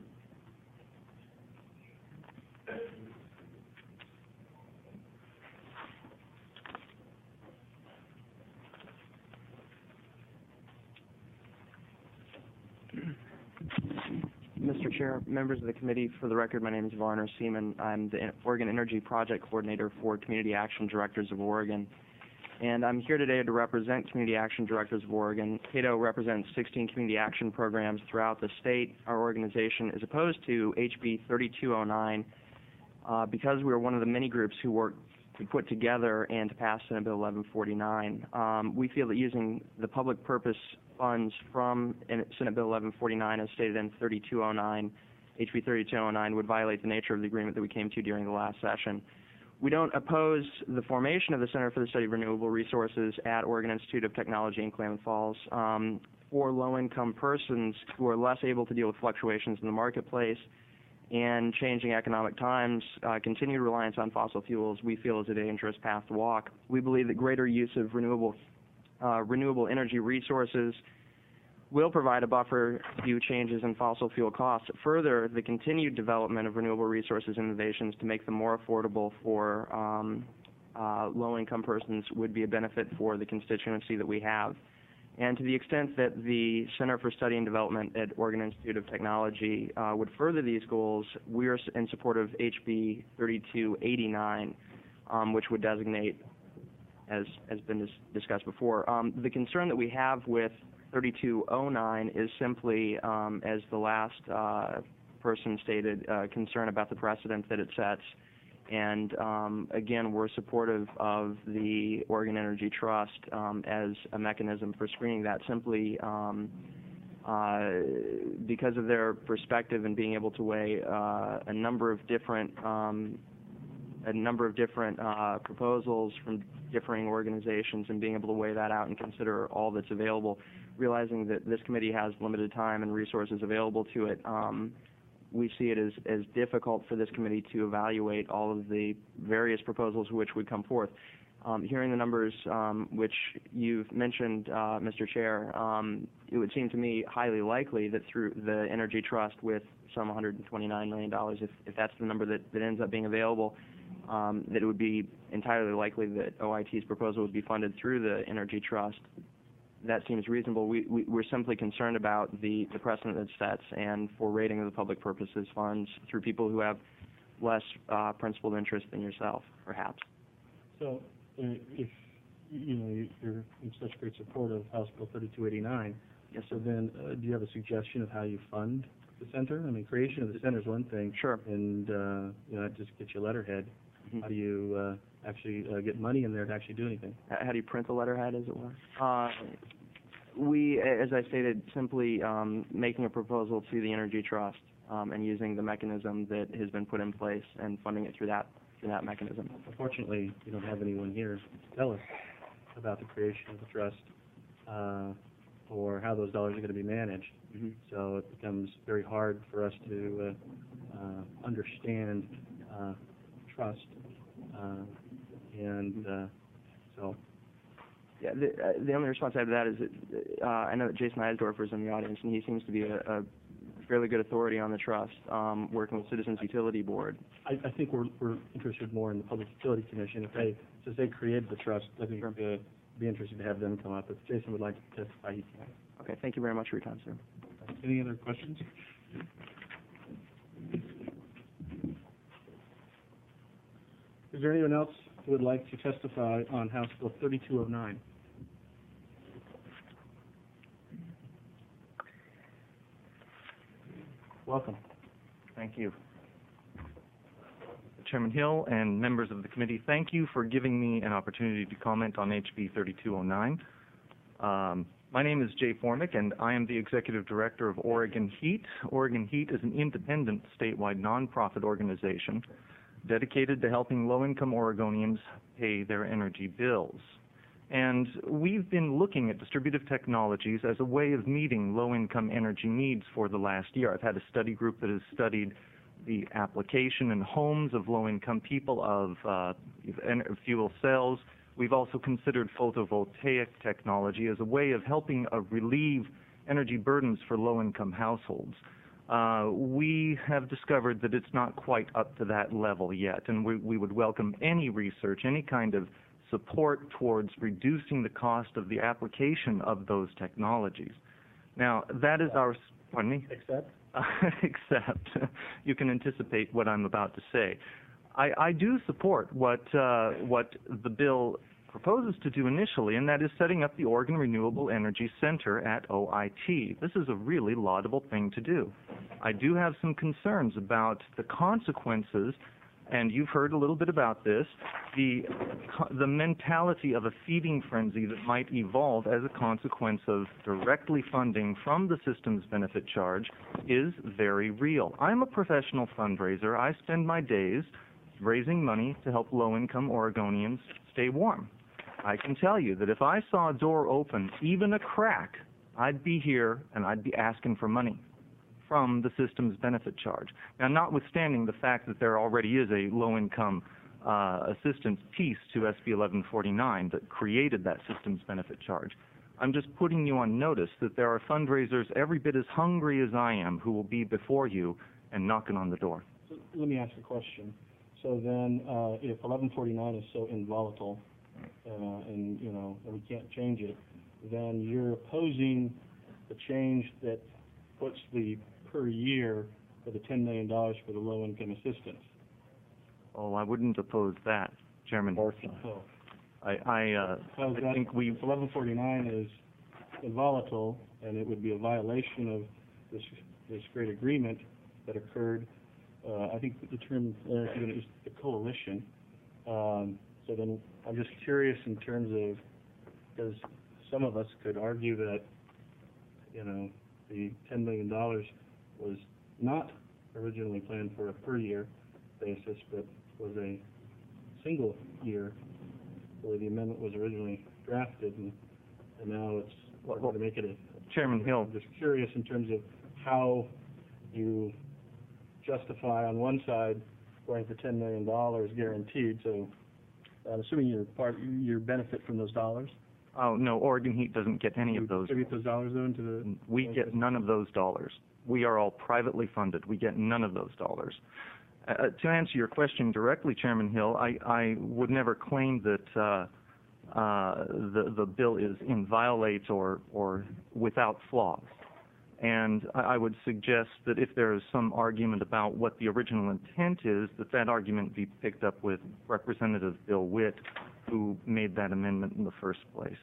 Mister Chair, members of the committee, for the record, my name is Varner Seaman. I'm the Oregon Energy Project Coordinator for Community Action Directors of Oregon. And I'm here today to represent Community Action Directors of Oregon. CATO represents sixteen community action programs throughout the state. Our organization is opposed to H B thirty-two oh nine, Uh, because we were one of the many groups who worked to put together and to pass Senate Bill eleven forty-nine, um, we feel that using the public purpose funds from in Senate Bill eleven forty-nine as stated in thirty-two oh nine, H B thirty-two oh nine, would violate the nature of the agreement that we came to during the last session. We don't oppose the formation of the Center for the Study of Renewable Resources at Oregon Institute of Technology in Klamath Falls um, for low-income persons who are less able to deal with fluctuations in the marketplace and changing economic times. Uh, continued reliance on fossil fuels, we feel, is a dangerous path to walk. We believe that greater use of renewable uh, renewable energy resources will provide a buffer to changes in fossil fuel costs. Further, the continued development of renewable resources innovations to make them more affordable for um, uh, low-income persons would be a benefit for the constituency that we have. And to the extent that the Center for Study and Development at Oregon Institute of Technology uh, would further these goals, we are in support of H B thirty-two eighty-nine, um, which would designate, as has been dis discussed before. Um, the concern that we have with thirty-two oh nine is simply, um, as the last uh, person stated, uh, concern about the precedent that it sets. And um, again, we're supportive of the Oregon Energy Trust um, as a mechanism for screening that, simply um, uh, because of their perspective and being able to weigh uh, a number of different um, a number of different uh, proposals from differing organizations, and being able to weigh that out and consider all that's available, realizing that this committee has limited time and resources available to it. Um, we see it as, as difficult for this committee to evaluate all of the various proposals which would come forth. Um, hearing the numbers um, which you've mentioned, uh, Mister Chair, um, it would seem to me highly likely that through the Energy Trust, with some one hundred twenty-nine million dollars, if, if that's the number that, that ends up being available, um, that it would be entirely likely that O I T's proposal would be funded through the Energy Trust. That seems reasonable. We, we, we're simply concerned about the, the precedent that sets, and for rating of the public purposes funds through people who have less uh, principled interest than yourself, perhaps. So, uh, if, you know, you- you're in such great support of House Bill thirty-two eighty-nine, Yes, so then, uh, do you have a suggestion of how you fund the center? I mean, creation of the center is one thing. Sure. And, uh, you know, that just gets you letterhead. Mhm. How do you, uh, actually, uh, get money in there to actually do anything? H- How do you print the letterhead, as it were? Uh, we, as I stated, simply um, making a proposal to the Energy Trust um, and using the mechanism that has been put in place and funding it through that through that mechanism. Unfortunately, you don't have anyone here to tell us about the creation of the trust, uh, or how those dollars are going to be managed. Mm-hmm. So it becomes very hard for us to uh, uh, understand uh, trust, uh, and uh, so. Yeah, the, uh, the only response I have to that is that uh, I know that Jason Eisdorfer is in the audience, and he seems to be a, a fairly good authority on the trust, um, working with Citizens Utility Board. I, I think we're, we're interested more in the Public Utility Commission. If they, since they created the trust, I think it'd uh, be interesting to have them come up. If Jason would like to testify, he can. Okay, thank you very much for your time, sir. Any other questions? Is there anyone else who would like to testify on House Bill thirty-two oh nine? Welcome. Thank you. Chairman Hill and members of the committee, thank you for giving me an opportunity to comment on H B thirty-two oh nine. Um, my name is Jay Formick, and I am the Executive Director of Oregon Heat. Oregon Heat is an independent statewide nonprofit organization dedicated to helping low-income Oregonians pay their energy bills. And we've been looking at distributive technologies as a way of meeting low-income energy needs for the last year. I've had a study group that has studied the application in homes of low-income people of uh, fuel cells. We've also considered photovoltaic technology as a way of helping uh, relieve energy burdens for low-income households. Uh, we have discovered that it's not quite up to that level yet, and we, we would welcome any research, any kind of support towards reducing the cost of the application of those technologies. Now, that is our, pardon me? Except? Uh, except, you can anticipate what I'm about to say. I, I do support what, uh, what the bill proposes to do initially, and that is setting up the Oregon Renewable Energy Center at O I T. This is a really laudable thing to do. I do have some concerns about the consequences and you've heard a little bit about this, the, co- the mentality of a feeding frenzy that might evolve as a consequence of directly funding from the systems benefit charge is very real. I'm a professional fundraiser. I spend my days raising money to help low-income Oregonians stay warm. I can tell you that if I saw a door open, even a crack, I'd be here and I'd be asking for money from the systems benefit charge. Now, notwithstanding the fact that there already is a low-income uh, assistance piece to S B eleven forty-nine that created that systems benefit charge, I'm just putting you on notice that there are fundraisers every bit as hungry as I am who will be before you and knocking on the door. So let me ask a question. So then, uh, if eleven forty-nine is so involatile, uh, and, you know, and we can't change it, then you're opposing the change that puts the per year for the ten million dollars for the low-income assistance. Oh, I wouldn't oppose that, Chairman. Oh. I, I, uh, Because I that- think we, if eleven forty-nine is involatile, and it would be a violation of this, this great agreement that occurred, uh, I think the term there is the coalition. Um, so then, I'm just curious in terms of, because some of us could argue that, you know, the ten million dollars was not originally planned for a per year basis, but was a single year where the amendment was originally drafted, and, and now it's, we're going to make it a... Chairman Hill. I'm just curious in terms of how you justify on one side going for ten million dollars guaranteed, so I'm assuming you're part, you benefit from those dollars? oh, no, Oregon Heat doesn't get any of those. Distribute those dollars though into the... We get none of those dollars. We are all privately funded. We get none of those dollars. Uh, to answer your question directly, Chairman Hill, I, I would never claim that uh, uh, the, the bill is inviolate or, or without flaws. And I, I would suggest that if there is some argument about what the original intent is, that that argument be picked up with Representative Bill Witt, who made that amendment in the first place.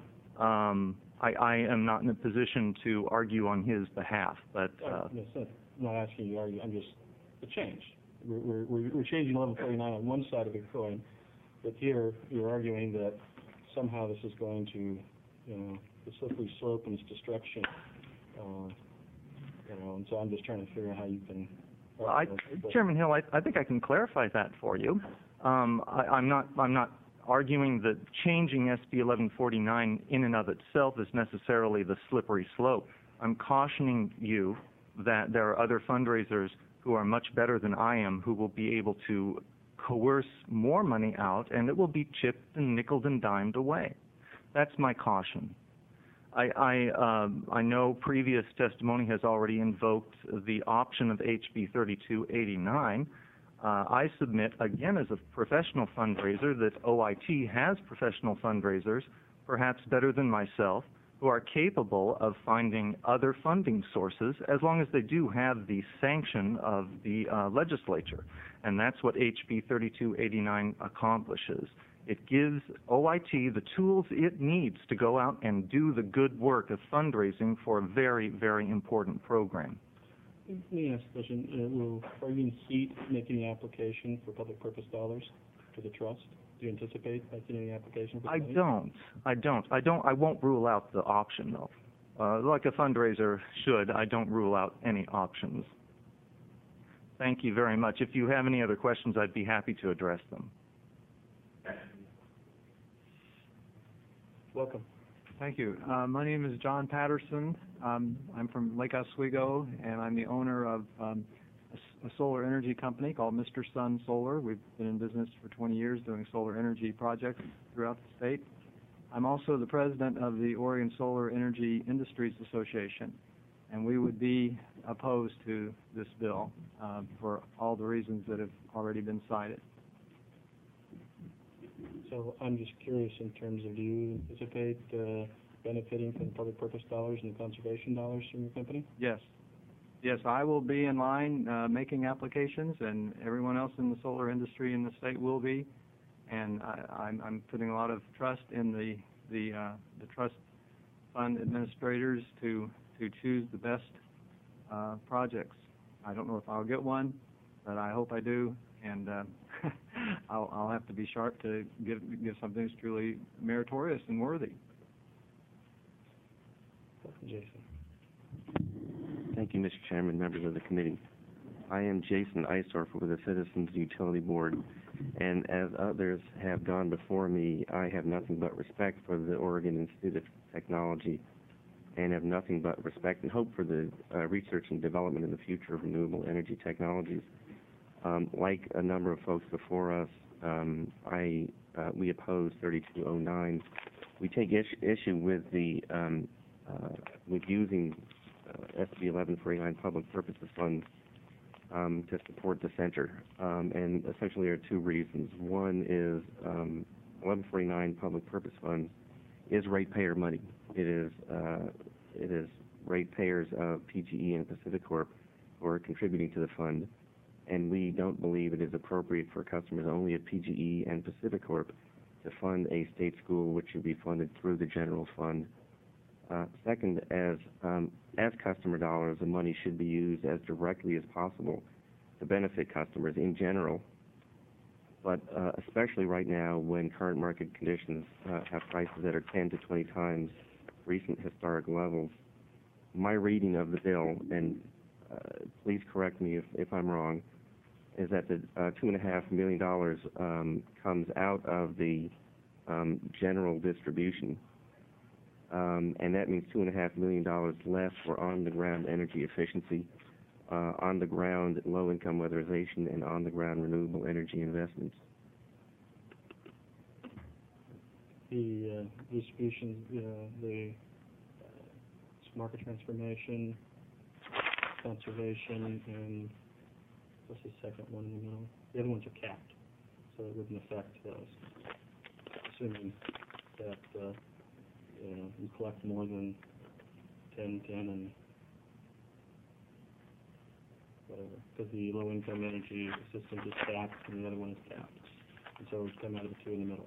Um, I, I am not in a position to argue on his behalf, but... Uh, No, sir. I'm not asking you to argue, I'm just, the change. We're, we're, we're changing eleven forty-nine on one side of the coin, but here you're arguing that somehow this is going to, you know, the slippery slope and its destruction. Uh, you know, and so I'm just trying to figure out how you can... Well, I, Chairman Hill, I, I think I can clarify that for you. Um, I, I'm not, I'm not arguing that changing S B eleven forty-nine in and of itself is necessarily the slippery slope. I'm cautioning you that there are other fundraisers who are much better than I am who will be able to coerce more money out, and it will be chipped and nickeled and dimed away. That's my caution. I, I, um, I know previous testimony has already invoked the option of H B thirty-two eighty-nine. Uh, I submit, again, as a professional fundraiser, that O I T has professional fundraisers, perhaps better than myself, who are capable of finding other funding sources as long as they do have the sanction of the uh, legislature. And that's what H B thirty-two eighty-nine accomplishes. It gives O I T the tools it needs to go out and do the good work of fundraising for a very, very important program. Let me ask a question. Uh, will Oregon Heat make any application for public purpose dollars to the trust? Do you anticipate making any application for I money? don't. I don't. I don't. I won't rule out the option, though. Uh, like a fundraiser should, I don't rule out any options. Thank you very much. If you have any other questions, I'd be happy to address them. Welcome. Thank you. Uh, my name is John Patterson. Um, I'm from Lake Oswego, and I'm the owner of um, a, s- a solar energy company called Mister Sun Solar. We've been in business for twenty years doing solar energy projects throughout the state. I'm also the president of the Oregon Solar Energy Industries Association, and we would be opposed to this bill uh, for all the reasons that have already been cited. So I'm just curious in terms of, do you anticipate uh, benefiting from public purpose dollars and conservation dollars from your company? Yes. Yes, I will be in line uh, making applications, and everyone else in the solar industry in the state will be. And I, I'm, I'm putting a lot of trust in the the, uh, the trust fund administrators to to choose the best uh, projects. I don't know if I'll get one, but I hope I do, and uh, I'll, I'll have to be sharp to give, give something that's truly meritorious and worthy. Jason. Thank you, Mister Chairman, members of the committee. I am Jason Eisdorf with the Citizens Utility Board, and as others have gone before me, I have nothing but respect for the Oregon Institute of Technology and have nothing but respect and hope for the uh, research and development in the future of renewable energy technologies. Um, like a number of folks before us, um, I uh, we oppose thirty-two oh nine. We take is issue with the um, uh, with using uh, S B eleven forty-nine public purposes funds um, to support the center, um, and essentially there are two reasons. One is um, eleven forty-nine public purpose funds is ratepayer money. It is uh, it is ratepayers of P G E and Pacific Corp who are contributing to the fund, and we don't believe it is appropriate for customers only of P G E and Pacific Corp to fund a state school which should be funded through the general fund. Uh, second, as um, as customer dollars, the money should be used as directly as possible to benefit customers in general, but uh, especially right now when current market conditions uh, have prices that are ten to twenty times recent historic levels. My reading of the bill, and uh, please correct me if, if I'm wrong, is that the uh, two and a half million dollars um, comes out of the um, general distribution. Um, and that means two and a half million dollars less for on-the-ground energy efficiency, uh, on-the-ground low-income weatherization, and on-the-ground renewable energy investments. The uh, distribution, uh, the uh, market transformation, conservation, and what's the second one in the middle? The other ones are capped, so it wouldn't affect those, assuming that uh, you know, you collect more than ten, ten, and whatever, because the low-income energy assistance is capped and the other one is capped, and so it would come out of the two in the middle.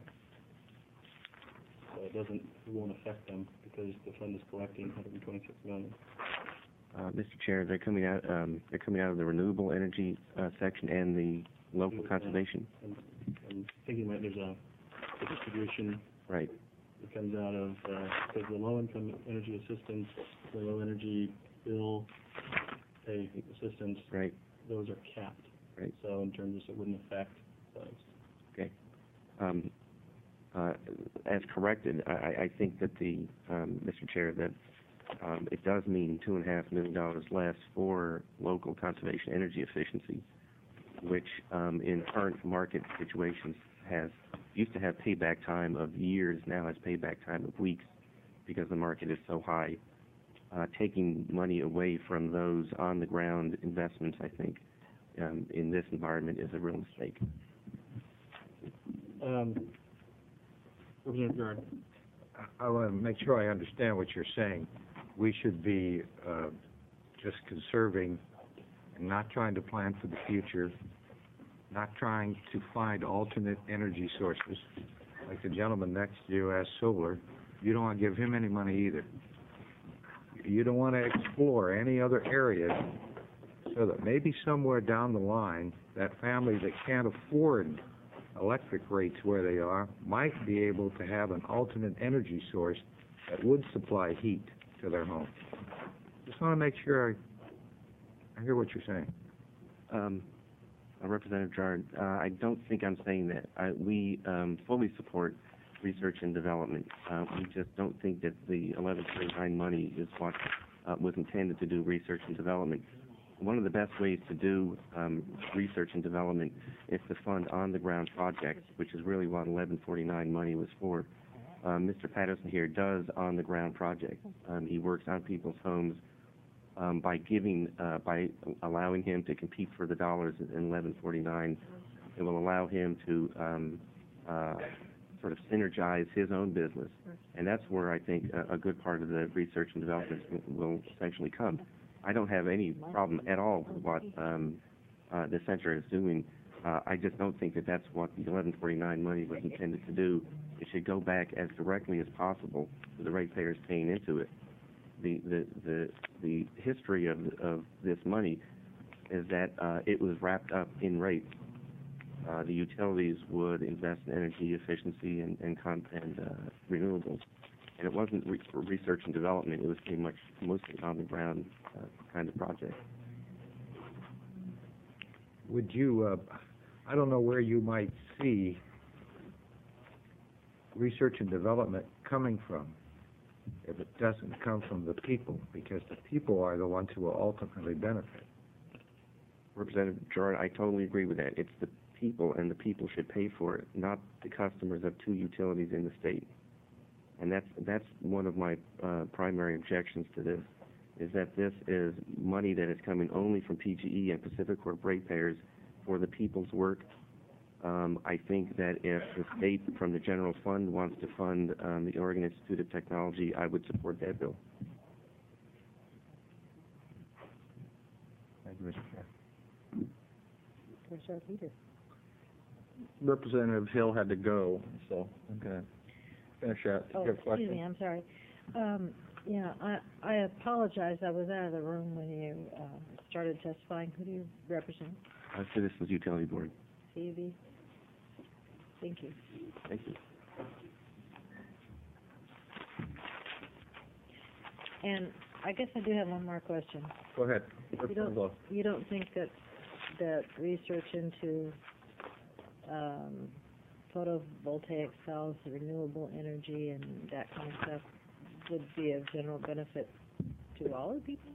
So it doesn't, it won't affect them because the fund is collecting one hundred twenty-six million dollars. Uh, Mister Chair, they're coming out. Um, they're coming out of the renewable energy uh, section and the local And, conservation. And, and thinking about there's a, a distribution. Right. It comes out of uh, because the low-income energy assistance, the low-energy bill pay assistance. Right. Those are capped. Right. So in terms of it wouldn't affect those. Okay. Um, uh, as corrected, I, I think that the um, Mister Chair that um, it does mean two and a half million dollars less for local conservation energy efficiency, which um, in current market situations has used to have payback time of years, now has payback time of weeks because the market is so high. Uh, taking money away from those on-the-ground investments, I think, um, in this environment is a real mistake. Um, Representative Guard. I want to make sure I understand what you're saying. We should be uh, just conserving and not trying to plan for the future, not trying to find alternate energy sources. Like the gentleman next to you asked solar, you don't want to give him any money either. You don't want to explore any other areas so that maybe somewhere down the line, that family that can't afford electric rates where they are might be able to have an alternate energy source that would supply heat to their home. Just want to make sure I, I hear what you're saying. Um, uh, Representative Jarrett, uh, I don't think I'm saying that. I, we um, fully support research and development. Uh, we just don't think that the eleven thirty-nine money is what uh, was intended to do research and development. One of the best ways to do um, research and development is to fund on-the-ground projects, which is really what eleven forty-nine money was for. Um, Mister Patterson here does on-the-ground projects. Um, he works on people's homes um, by giving, uh, by allowing him to compete for the dollars in eleven forty-nine. It will allow him to um, uh, sort of synergize his own business, and that's where I think a, a good part of the research and development will essentially come. I don't have any problem at all with what um, uh, the center is doing. Uh, I just don't think that that's what the eleven forty-nine money was intended to do. It should go back as directly as possible to the ratepayers paying into it. The the the, the history of of this money is that uh, it was wrapped up in rates, uh, the utilities would invest in energy efficiency and, and, con- and uh, renewables. And it wasn't re- research and development, it was pretty much mostly on the ground uh, kind of project. Would you, uh, I don't know where you might see research and development coming from if it doesn't come from the people, because the people are the ones who will ultimately benefit. Representative Jordan, I totally agree with that. It's the people, and the people should pay for it, not the customers of two utilities in the state. And that's that's one of my uh, primary objections to this, is that this is money that is coming only from P G E and Pacific Corp ratepayers for the people's work. Um, I think that if the state from the general fund wants to fund um, the Oregon Institute of Technology, I would support that bill. Thank you, Mister Chair. Commissioner Peters. Representative Hill had to go, so I'm going to finish out. Oh, You have a question? excuse me, I'm sorry. Um, yeah, I, I apologize, I was out of the room when you, uh, started testifying. Who do you represent? Uh, Citizens Utility Board. C U B? Thank you. Thank you. And I guess I do have one more question. Go ahead. You don't, you don't think that, that research into, um, photovoltaic cells, renewable energy, and that kind of stuff would be of general benefit to all the people?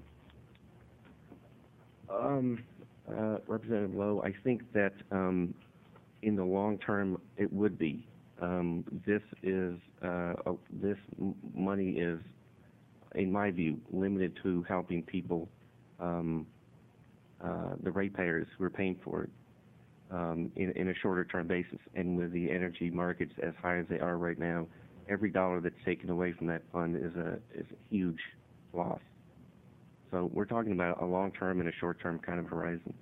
Um, uh, Representative Lowe, I think that um, in the long term it would be. Um, this is uh, uh, this m- money is, in my view, limited to helping people, um, uh, the ratepayers who are paying for it, um, in, in a shorter term basis. And with the energy markets as high as they are right now, every dollar that's taken away from that fund is a is a huge loss. So we're talking about a long-term and a short-term kind of horizon.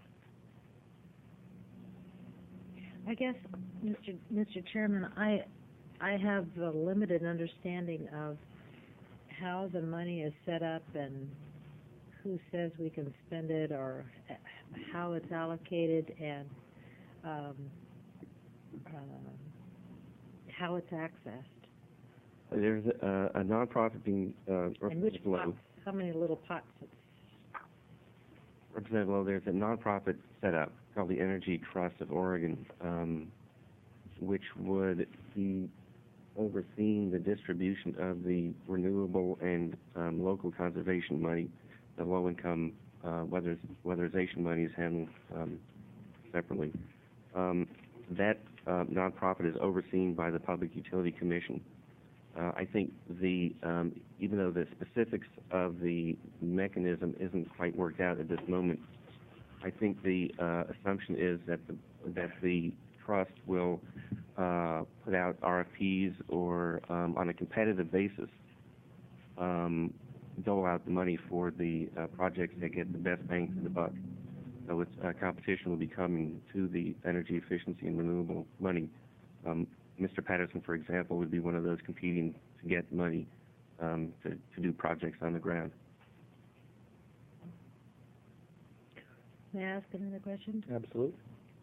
I guess, Mister Mister Chairman, I, I have a limited understanding of how the money is set up and who says we can spend it, or how it's allocated, and um, uh, how it's accessed. There's a, a nonprofit being uh, And which Representative Lowe. pots, how many little pots? It's, Representative Lowe, there's a nonprofit set up called the Energy Trust of Oregon, um, which would be overseeing the distribution of the renewable and um, local conservation money. The low-income uh, weathers, weatherization money is handled um, separately. Um, that uh, nonprofit is overseen by the Public Utility Commission. Uh, I think the um, even though the specifics of the mechanism isn't quite worked out at this moment, I think the uh, assumption is that the that the trust will uh, put out R F Ps or um, on a competitive basis um, dole out the money for the uh, projects that get the best bang for the buck. So it's uh, competition will be coming to the energy efficiency and renewable money. Um, Mister Patterson, for example, would be one of those competing to get money um, to, to do projects on the ground. may I ask another question? Absolutely.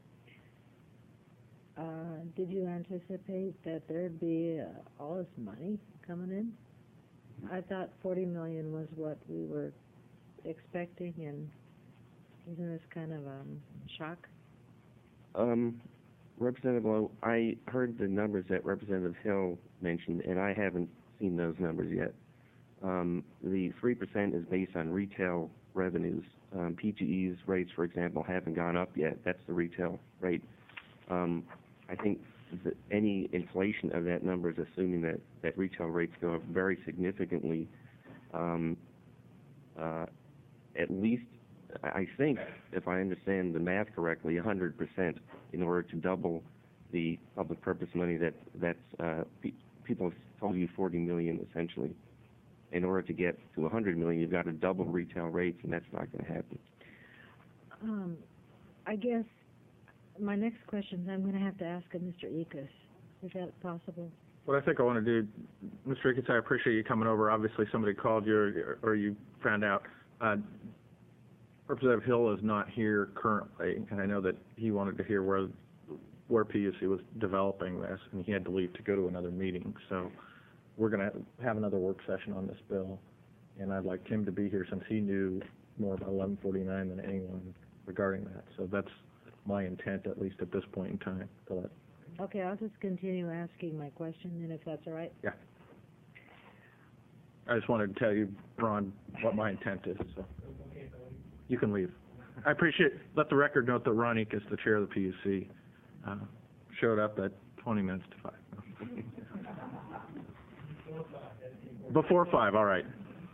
Uh, did you anticipate that there'd be uh, all this money coming in? I thought forty million was what we were expecting, and isn't this kind of um shock? Um, Representative Lowe, I heard the numbers that Representative Hill mentioned, and I haven't seen those numbers yet. Um, the three percent is based on retail revenues. Um, P G E's rates, for example, haven't gone up yet. That's the retail rate. Um, I think that any inflation of that number is assuming that, that retail rates go up very significantly. Um, uh, at least, I think, if I understand the math correctly, one hundred percent in order to double the public purpose money that that's uh, pe- people have told you forty million essentially. In order to get to one hundred million, you've got to double retail rates, and that's not going to happen. Um, I guess my next question I'm going to have to ask of Mister Ekus. Is that possible? What I think I want to do, Mister Ickes, I appreciate you coming over. Obviously, somebody called you or, or you found out. Uh, Representative Hill is not here currently, and I know that he wanted to hear where where P U C was developing this, and he had to leave to go to another meeting. So we're going to have another work session on this bill, and I'd like Tim to be here since he knew more about eleven forty-nine than anyone regarding that. So that's my intent, at least at this point in time, to let. Okay, I'll just continue asking my question, then, if that's all right. Yeah. I just wanted to tell you, Ron, what my intent is, so. You can leave. I appreciate, let the record note that Ron Eek is the chair of the P U C, uh, showed up at twenty minutes to five. Before five, all right.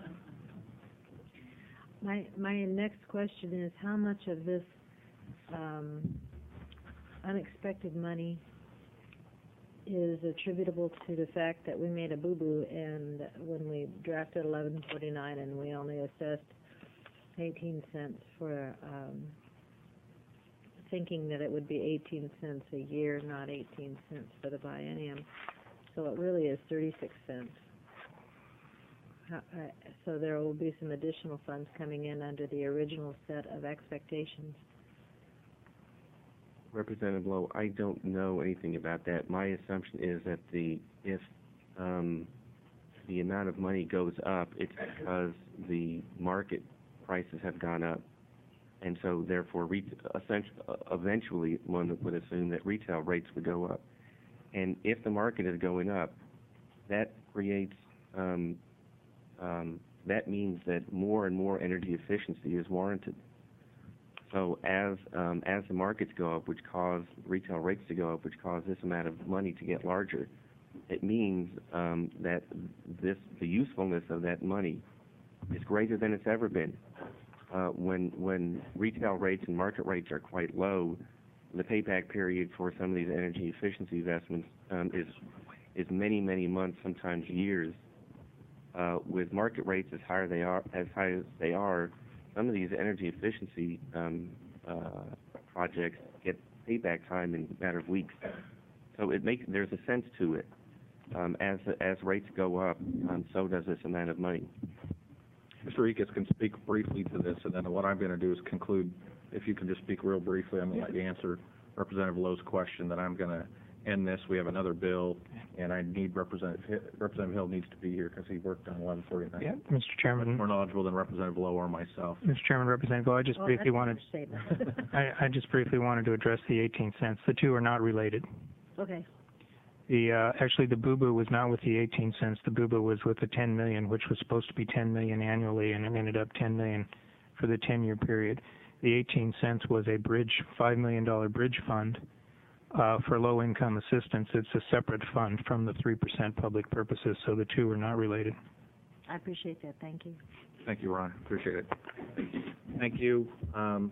My, my next question is, how much of this, um, unexpected money is attributable to the fact that we made a boo-boo, and when we drafted eleven forty-nine and we only assessed eighteen cents for, um, thinking that it would be eighteen cents a year, not eighteen cents for the biennium. So it really is thirty-six cents. How, uh, so there will be some additional funds coming in under the original set of expectations. Representative Lowe, I don't know anything about that. My assumption is that the if um, the amount of money goes up, it's because the market prices have gone up, and so therefore, re- essentially, eventually, one would assume that retail rates would go up. And if the market is going up, that creates um, um, that means that more and more energy efficiency is warranted. So as um, as the markets go up, which cause retail rates to go up, which cause this amount of money to get larger, it means um, that this the usefulness of that money is greater than it's ever been. Uh, when when retail rates and market rates are quite low, the payback period for some of these energy efficiency investments um, is is many many months, sometimes years. Uh, with market rates as high as they are, as high as they are, some of these energy efficiency um, uh, projects get payback time in a matter of weeks. So it makes there's a sense to it. Um, as as rates go up, um, so does this amount of money. Mister Ekus can speak briefly to this, and then what I'm going to do is conclude. If you can just speak real briefly, I'm going to let you answer Representative Lowe's question. Then I'm going to end this. We have another bill, and I need Representative Hill, Representative Hill needs to be here because he worked on eleven forty-nine. Yeah, Mister Chairman. More knowledgeable than Representative Lowe or myself. Mister Chairman, Representative Lowe, I just Oh, briefly that's wanted, a statement. I, I just briefly wanted to address the eighteen cents. The two are not related. Okay. The, uh, actually, the boo-boo was not with the eighteen cents. The boo-boo was with the ten million, which was supposed to be ten million annually, and it ended up ten million for the ten-year period. The eighteen cents was a bridge, five million dollar bridge fund uh, for low-income assistance. It's a separate fund from the three percent public purposes, so the two are not related. I appreciate that. Thank you. Thank you, Ron. Appreciate it. Thank you. Um,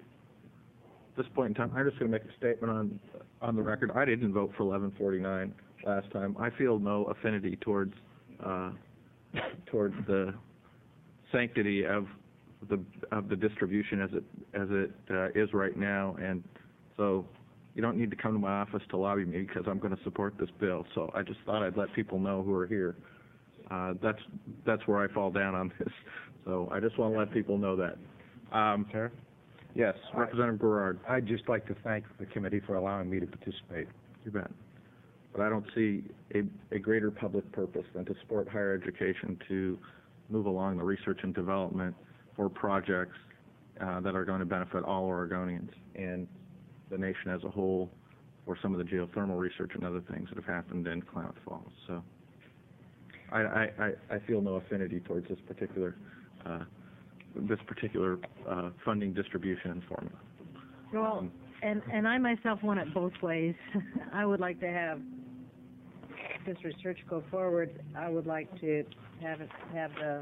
at this point in time, I'm just going to make a statement on on the record. I didn't vote for eleven forty-nine last time. I feel no affinity towards uh, towards the sanctity of the of the distribution as it as it uh, is right now, and so you don't need to come to my office to lobby me because I'm going to support this bill. So I just thought I'd let people know who are here. Uh, that's that's where I fall down on this. So I just want to let people know that. Um, Chair? Yes, Representative Berard. I'd just like to thank the committee for allowing me to participate. You bet. But I don't see a, a greater public purpose than to support higher education to move along the research and development for projects uh, that are going to benefit all Oregonians and the nation as a whole, for some of the geothermal research and other things that have happened in Klamath Falls. So I, I, I, I feel no affinity towards this particular uh, this particular uh, funding distribution and formula. Well, and, and I myself want it both ways. I would like to have this research go forward. I would like to have it, have the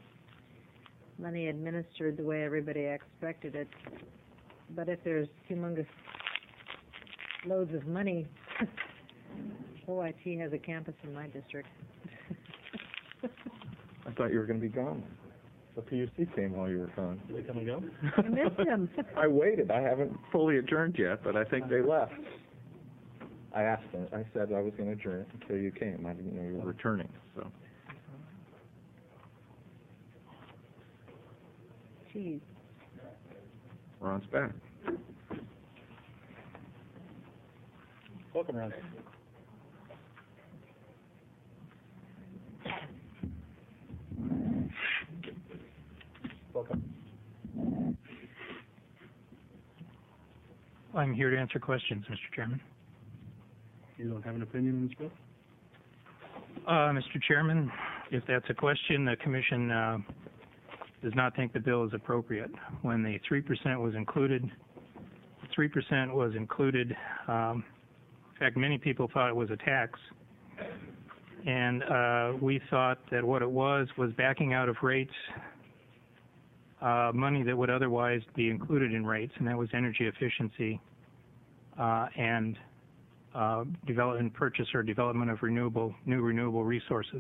money administered the way everybody expected it. But if there's humongous loads of money, O I T has a campus in my district. I thought you were going to be gone. The P U C came while you were gone. Did they come and go? I missed him. I waited. I haven't fully adjourned yet, but I think they left. I asked them. I said I was going to adjourn it until you came. I didn't know you were returning, so. Jeez. Ron's back. Welcome, Ron. Welcome. I'm here to answer questions, Mister Chairman. You don't have an opinion on this bill? Uh, Mister Chairman, if that's a question, the Commission uh, does not think the bill is appropriate. When the three percent was included, three percent was included. Um, in fact, many people thought it was a tax. And uh, we thought that what it was was backing out of rates uh, money that would otherwise be included in rates, and that was energy efficiency uh, and uh, development, purchase or development of renewable, new renewable resources.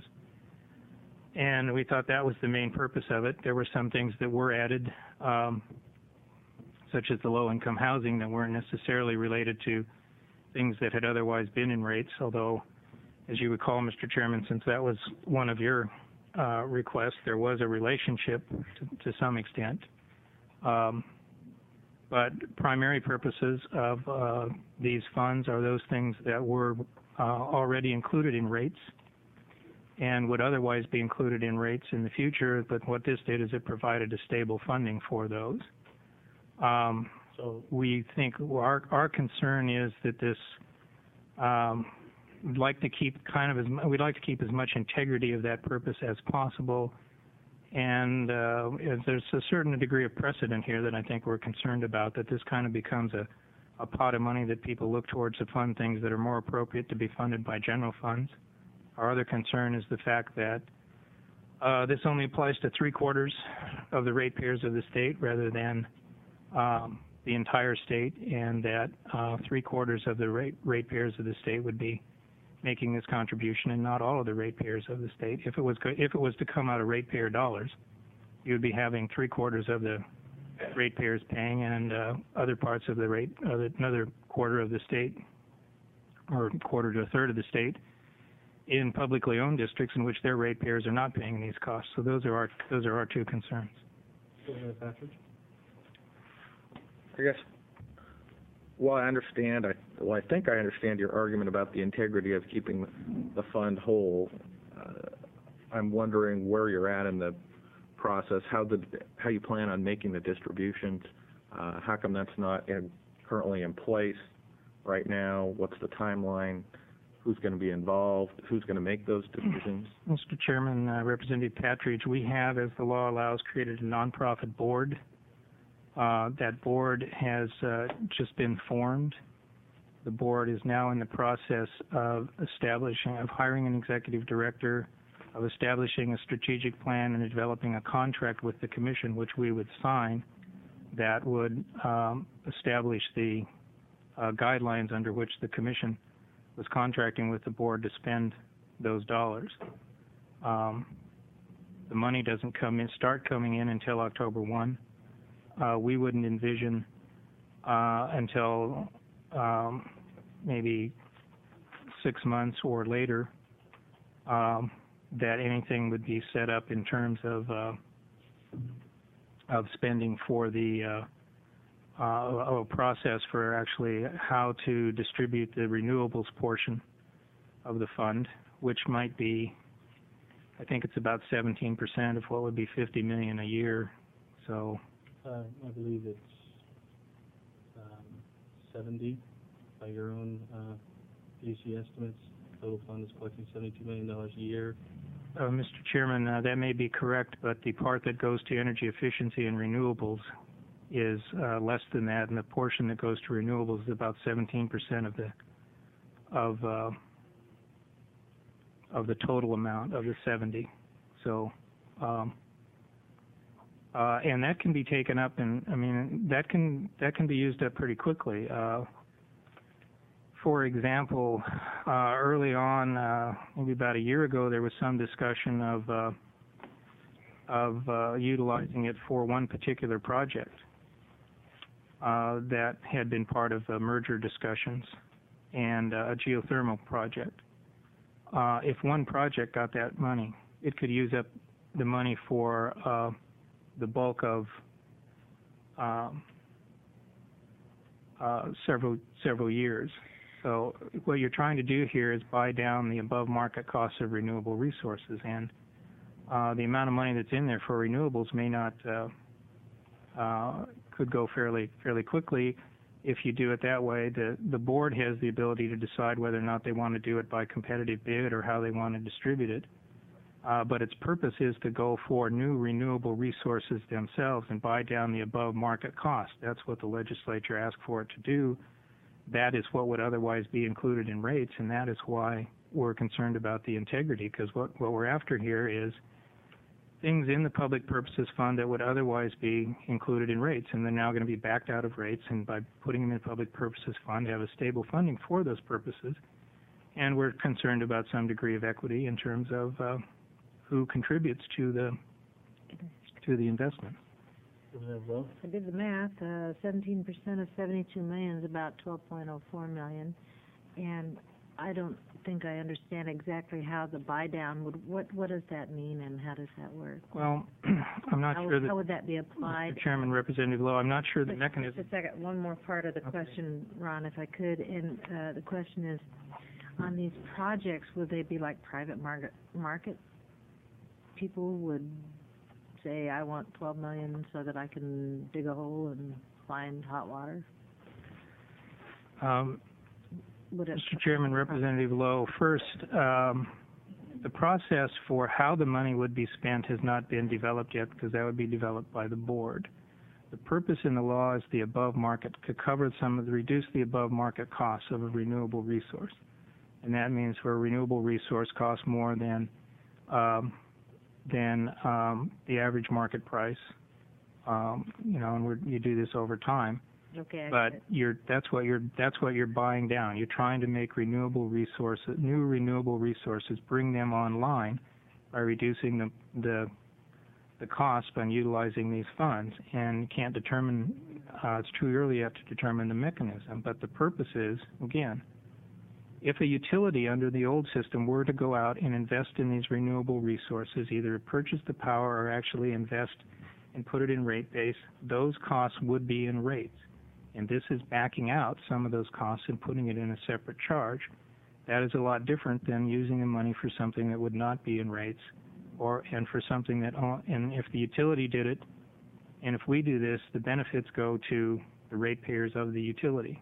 And we thought that was the main purpose of it. There were some things that were added, um, such as the low-income housing, that weren't necessarily related to things that had otherwise been in rates, although, as you recall, Mister Chairman, since that was one of your uh, requests, there was a relationship to, to some extent. Um, but primary purposes of uh, these funds are those things that were uh, already included in rates and would otherwise be included in rates in the future, but what this did is it provided a stable funding for those. Um, so we think our, our concern is that this, um, we'd like to keep kind of as, we'd like to keep as much integrity of that purpose as possible, and uh, there's a certain degree of precedent here that I think we're concerned about, that this kind of becomes a, a pot of money that people look towards to fund things that are more appropriate to be funded by general funds. Our other concern is the fact that uh, this only applies to three quarters of the ratepayers of the state rather than um, the entire state, and that uh, three quarters of the rate, ratepayers of the state would be making this contribution, and not all of the ratepayers of the state. If it was if it was to come out of ratepayer dollars, you would be having three quarters of the ratepayers paying, and uh, other parts of the rate, uh, another quarter of the state, or quarter to a third of the state, in publicly owned districts in which their ratepayers are not paying these costs. So those are our those are our two concerns. I guess, well, I understand, I, well, I think I understand your argument about the integrity of keeping the, the fund whole. Uh, I'm wondering where you're at in the process, how the, how you plan on making the distributions. Uh, how come that's not in, currently in place right now? What's the timeline? Who's going to be involved? Who's going to make those decisions? Mister Chairman, uh, Representative Patridge, we have, as the law allows, created a nonprofit board. Uh, that board has uh, just been formed. The board is now in the process of establishing, of hiring an executive director, of establishing a strategic plan, and developing a contract with the commission, which we would sign, that would um, establish the uh, guidelines under which the commission was contracting with the board to spend those dollars. Um, the money doesn't come in, start coming in until October first. Uh, we wouldn't envision uh, until um, maybe six months or later um, that anything would be set up in terms of uh, of spending for the uh, uh, a process for actually how to distribute the renewables portion of the fund, which might be, I think it's about seventeen percent of what would be fifty million dollars a year. So. Uh, I believe it's um, seventy by your own uh, P U C estimates. Total fund is collecting seventy-two million dollars a year. Uh, Mister Chairman, uh, that may be correct, but the part that goes to energy efficiency and renewables is uh, less than that, and the portion that goes to renewables is about seventeen percent of the of uh, of the total amount of the seventy. So. Um, Uh, and that can be taken up, and I mean that can that can be used up pretty quickly. Uh, for example, uh, early on, uh, maybe about a year ago, there was some discussion of uh, of uh, utilizing it for one particular project uh, that had been part of uh, merger discussions, and uh, a geothermal project. Uh, if one project got that money, it could use up the money for uh, the bulk of um, uh, several several years. So what you're trying to do here is buy down the above market costs of renewable resources, and uh, the amount of money that's in there for renewables may not uh, uh, could go fairly fairly quickly. If you do it that way, the the board has the ability to decide whether or not they want to do it by competitive bid or how they want to distribute it. Uh, but its purpose is to go for new renewable resources themselves and buy down the above market cost. That's what the legislature asked for it to do. That is what would otherwise be included in rates, and that is why we're concerned about the integrity, because what, what we're after here is things in the Public Purposes Fund that would otherwise be included in rates, and they're now going to be backed out of rates, and by putting them in the Public Purposes Fund, have a stable funding for those purposes. And we're concerned about some degree of equity in terms of uh, who contributes to the to the investment. I did the math, uh, seventeen percent of seventy-two million is about twelve point oh four million, and I don't think I understand exactly how the buy down would, what, what does that mean and how does that work? Well, I'm not how, sure that... How would that be applied? Mister Chairman, Representative Lowe, I'm not sure the Just- mechanism... Just a second, one more part of the question, Ron, if I could, and uh, the question is, on these projects, would they be like private market, market? People would say, I want twelve million so that I can dig a hole and find hot water? Um, Would it, Mister Chairman, Representative Lowe, first, um, the process for how the money would be spent has not been developed yet, because that would be developed by the board. The purpose in the law is the above market, to cover some of the, reduce the above market costs of a renewable resource. And that means for a renewable resource costs more than, um, than um, the average market price, um, you know, and we're, you do this over time. okay, I But get it. you're, that's what you're, that's what you're buying down. You're trying to make renewable resources, new renewable resources, bring them online by reducing the, the, the cost by utilizing these funds. And you can't determine, uh, it's too early yet to determine the mechanism. But the purpose is, again, if a utility under the old system were to go out and invest in these renewable resources, either purchase the power or actually invest and put it in rate base, those costs would be in rates. And this is backing out some of those costs and putting it in a separate charge. That is a lot different than using the money for something that would not be in rates, or and for something that, and if the utility did it, and if we do this, the benefits go to the ratepayers of the utility.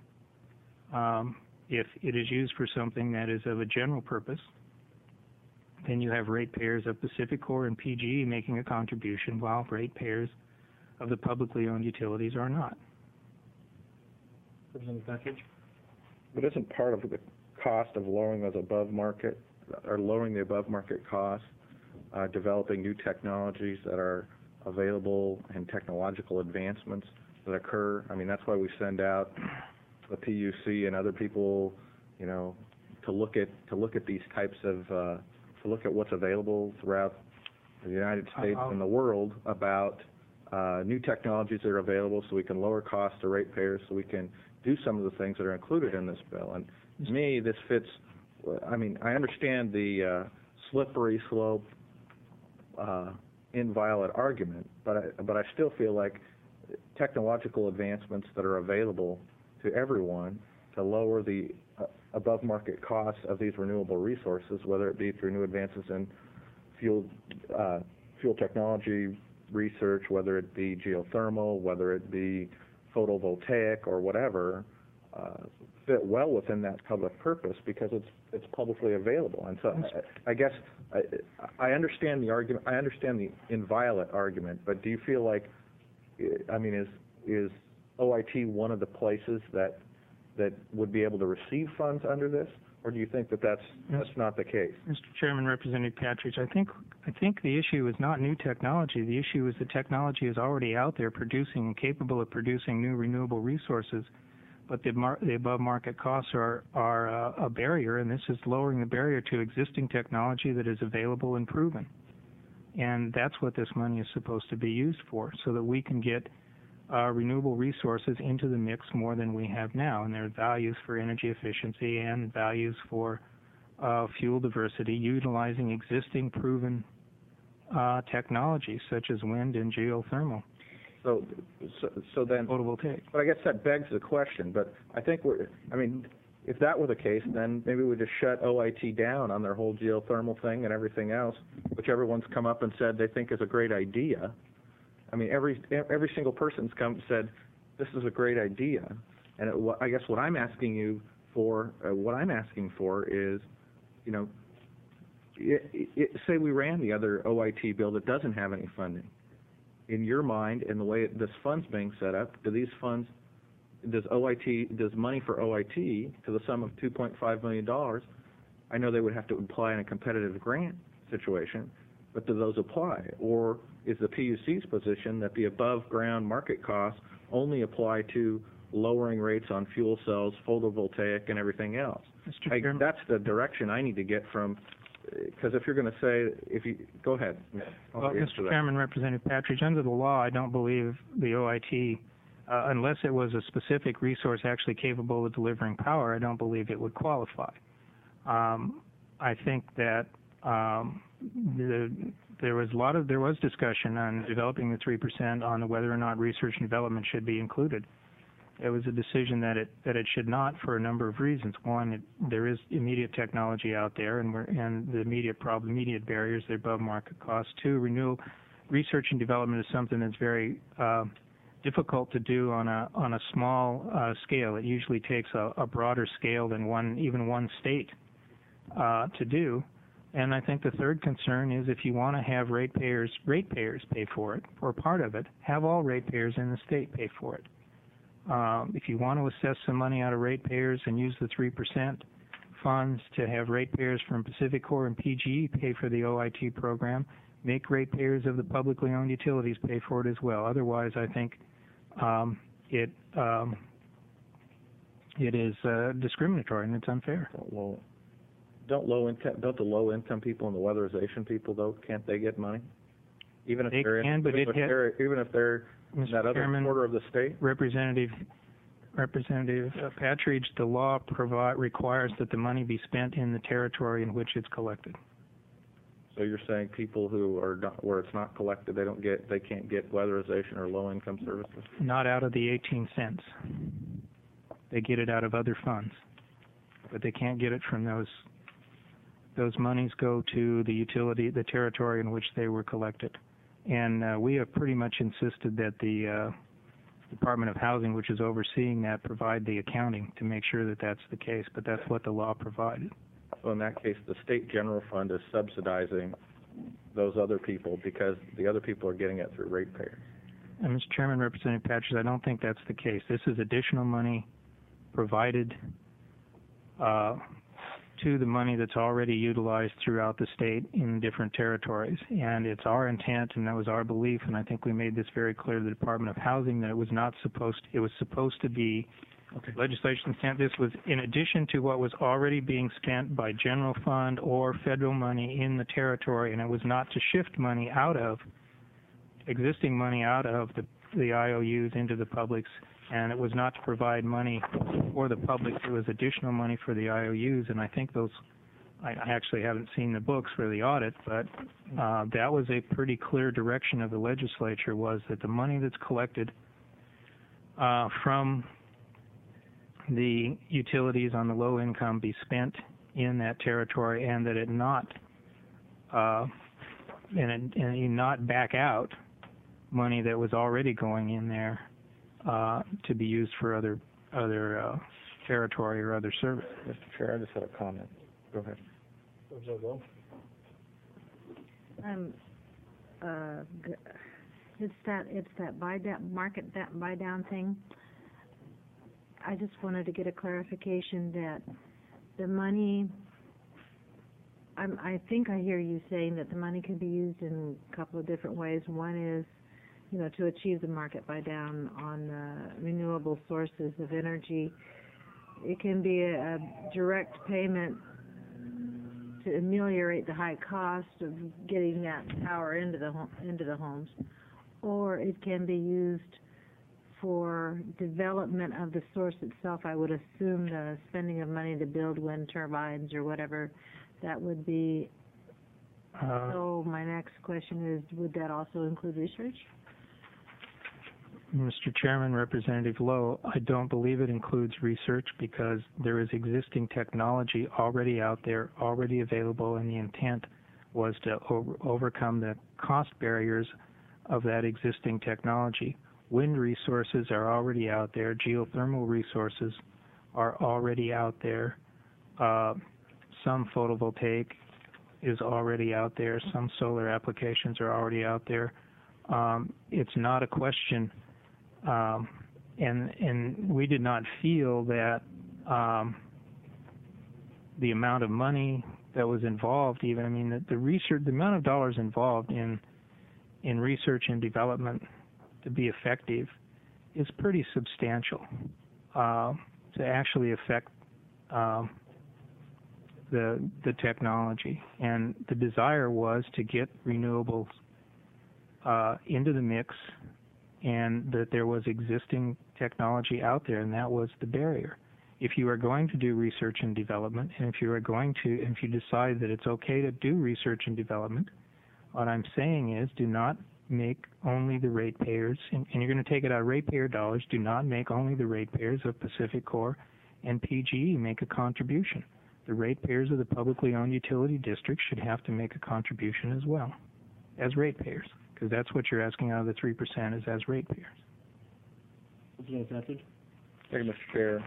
Um, if it is used for something that is of a general purpose, then you have ratepayers of PacifiCorp and P G E making a contribution, while ratepayers of the publicly owned utilities are not. Representative Patridge? But isn't part of the cost of lowering those above market, or lowering the above market costs, uh, developing new technologies that are available and technological advancements that occur? I mean, that's why we send out the P U C and other people, you know, to look at to look at these types of uh, to look at what's available throughout the United States Uh-oh. and the world about uh, new technologies that are available, so we can lower costs to ratepayers, so we can do some of the things that are included in this bill. And to me, this fits. I mean, I understand the uh, slippery slope, uh, inviolate argument, but I, but I still feel like technological advancements that are available to everyone to lower the uh, above market costs of these renewable resources, whether it be through new advances in fuel uh, fuel technology research, whether it be geothermal, whether it be photovoltaic or whatever, uh, fit well within that public purpose because it's it's publicly available. And so I, I guess I, I understand the argument. I understand the inviolate argument, but do you feel like, I mean, is is O I T one of the places that that would be able to receive funds under this, or do you think that that's that's not the case? Mister Chairman, Representative Patridge, I think I think the issue is not new technology. The issue is the technology is already out there producing and capable of producing new renewable resources, but the, mar the above market costs are are uh, a barrier, and this is lowering the barrier to existing technology that is available and proven. And that's what this money is supposed to be used for, so that we can get uh, renewable resources into the mix more than we have now. And there are values for energy efficiency and values for uh, fuel diversity, utilizing existing proven uh, technologies such as wind and geothermal. So, so, so then, photovoltaic. But I guess that begs the question. But I think we're, I mean, if that were the case, then maybe we just shut O I T down on their whole geothermal thing and everything else, which everyone's come up and said they think is a great idea. I mean, every every single person's come and said, this is a great idea. And it, I guess what I'm asking you for, uh, what I'm asking for is, you know, it, it, say we ran the other O I T bill that doesn't have any funding. In your mind, and the way this fund's being set up, do these funds, does O I T, does money for O I T to the sum of two point five million dollars, I know they would have to apply in a competitive grant situation, but do those apply? Or is the P U C's position that the above-ground market costs only apply to lowering rates on fuel cells, photovoltaic, and everything else? Mister I, Chairman. that's the direction I need to get from, because if you're going to say, if you, go ahead. I'll Well, answer Mister that. Chairman, Representative Patridge, under the law, I don't believe the O I T, uh, unless it was a specific resource actually capable of delivering power, I don't believe it would qualify. Um, I think that um, the, there was a lot of there was discussion on developing the three percent on whether or not research and development should be included. It was a decision that it that it should not for a number of reasons. One, it, there is immediate technology out there, and we're and the immediate problem, immediate barriers, they're above market cost. Two, renewal research and development is something that's very uh, difficult to do on a on a small uh, scale. It usually takes a, a broader scale than one even one state uh, to do. And I think the third concern is if you want to have ratepayers ratepayers pay for it, or part of it, have all ratepayers in the state pay for it. Um, if you want to assess some money out of ratepayers and use the three percent funds to have ratepayers from PacifiCorp and P G E pay for the O I T program, make ratepayers of the publicly owned utilities pay for it as well. Otherwise, I think um, it um, it is uh, discriminatory and it's unfair. Well, don't low income, don't the low income people and the weatherization people though, can't they get money? Even if They they're in, can, but even it if ha- they're even if they're in Mister that other Chairman, quarter of the state. Representative Representative uh, Patridge, the law provide requires that the money be spent in the territory in which it's collected. So you're saying people who are not, where it's not collected, they don't get, they can't get weatherization or low income services? Not out of the eighteen cents. They get it out of other funds, but they can't get it from those. Those monies go to the utility, the territory in which they were collected. And uh, we have pretty much insisted that the uh, Department of Housing, which is overseeing that, provide the accounting to make sure that that's the case, but that's what the law provided. So in that case, the state general fund is subsidizing those other people because the other people are getting it through ratepayers. And Mister Chairman, Representative Patridge, I don't think that's the case. This is additional money provided uh, to the money that's already utilized throughout the state in different territories. And it's our intent, and that was our belief, and I think we made this very clear to the Department of Housing, that it was not supposed, it was supposed to be okay. Legislation intent. This was in addition to what was already being spent by general fund or federal money in the territory, and it was not to shift money out of, existing money out of the, the I O Us into the publics, and it was not to provide money for the public. It was additional money for the I O Us, and I think those, I I actually haven't seen the books for the audit, but uh, that was a pretty clear direction of the legislature, was that the money that's collected uh, from the utilities on the low income be spent in that territory, and that it not, uh, and, it, and you not back out money that was already going in there uh, to be used for other other uh, territory or other service. Mister Chair, I just had a comment. Go ahead. Um, uh, g- it's that, it's that buy down, market that buy down thing. I just wanted to get a clarification that the money, I'm, I think I hear you saying that the money can be used in a couple of different ways. One is, you know, to achieve the market buy down on uh, renewable sources of energy. It can be a, a direct payment to ameliorate the high cost of getting that power into the home, into the homes, or it can be used for development of the source itself. I would assume the spending of money to build wind turbines or whatever that would be. Uh, So my next question is, would that also include research? Mister Chairman, Representative Lowe, I don't believe it includes research because there is existing technology already out there, already available, and the intent was to over overcome the cost barriers of that existing technology. Wind resources are already out there. Geothermal resources are already out there. Uh, some photovoltaic is already out there. Some solar applications are already out there. Um, it's not a question, um, and and we did not feel that um, the amount of money that was involved, even I mean the, the research, the amount of dollars involved in in research and development to be effective is pretty substantial uh, to actually affect um, the the technology. And the desire was to get renewables uh, into the mix, and that there was existing technology out there, and that was the barrier. If you are going to do research and development, and if you are going to, if you decide that it's okay to do research and development, what I'm saying is do not make only the ratepayers, and, and you're going to take it out of ratepayer dollars, do not make only the ratepayers of Pacific Core and P G E make a contribution. The ratepayers of the publicly owned utility districts should have to make a contribution as well, as ratepayers, because that's what you're asking out of the three percent is as ratepayers. Representative Etheridge? Thank you, Mister Chair.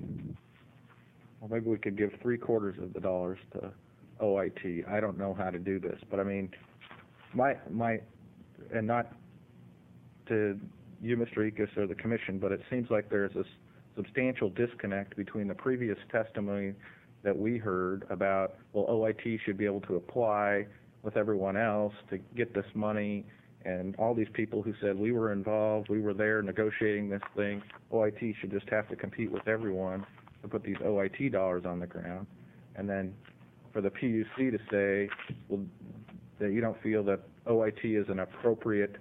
Well, maybe we could give three quarters of the dollars to O I T. I don't know how to do this, but I mean, my, my, and not to you, Mister Ickes, or the Commission, but it seems like there's a substantial disconnect between the previous testimony that we heard about, well, O I T should be able to apply with everyone else to get this money, and all these people who said we were involved, we were there negotiating this thing, O I T should just have to compete with everyone to put these O I T dollars on the ground. And then for the P U C to say, well, that you don't feel that O I T is an appropriate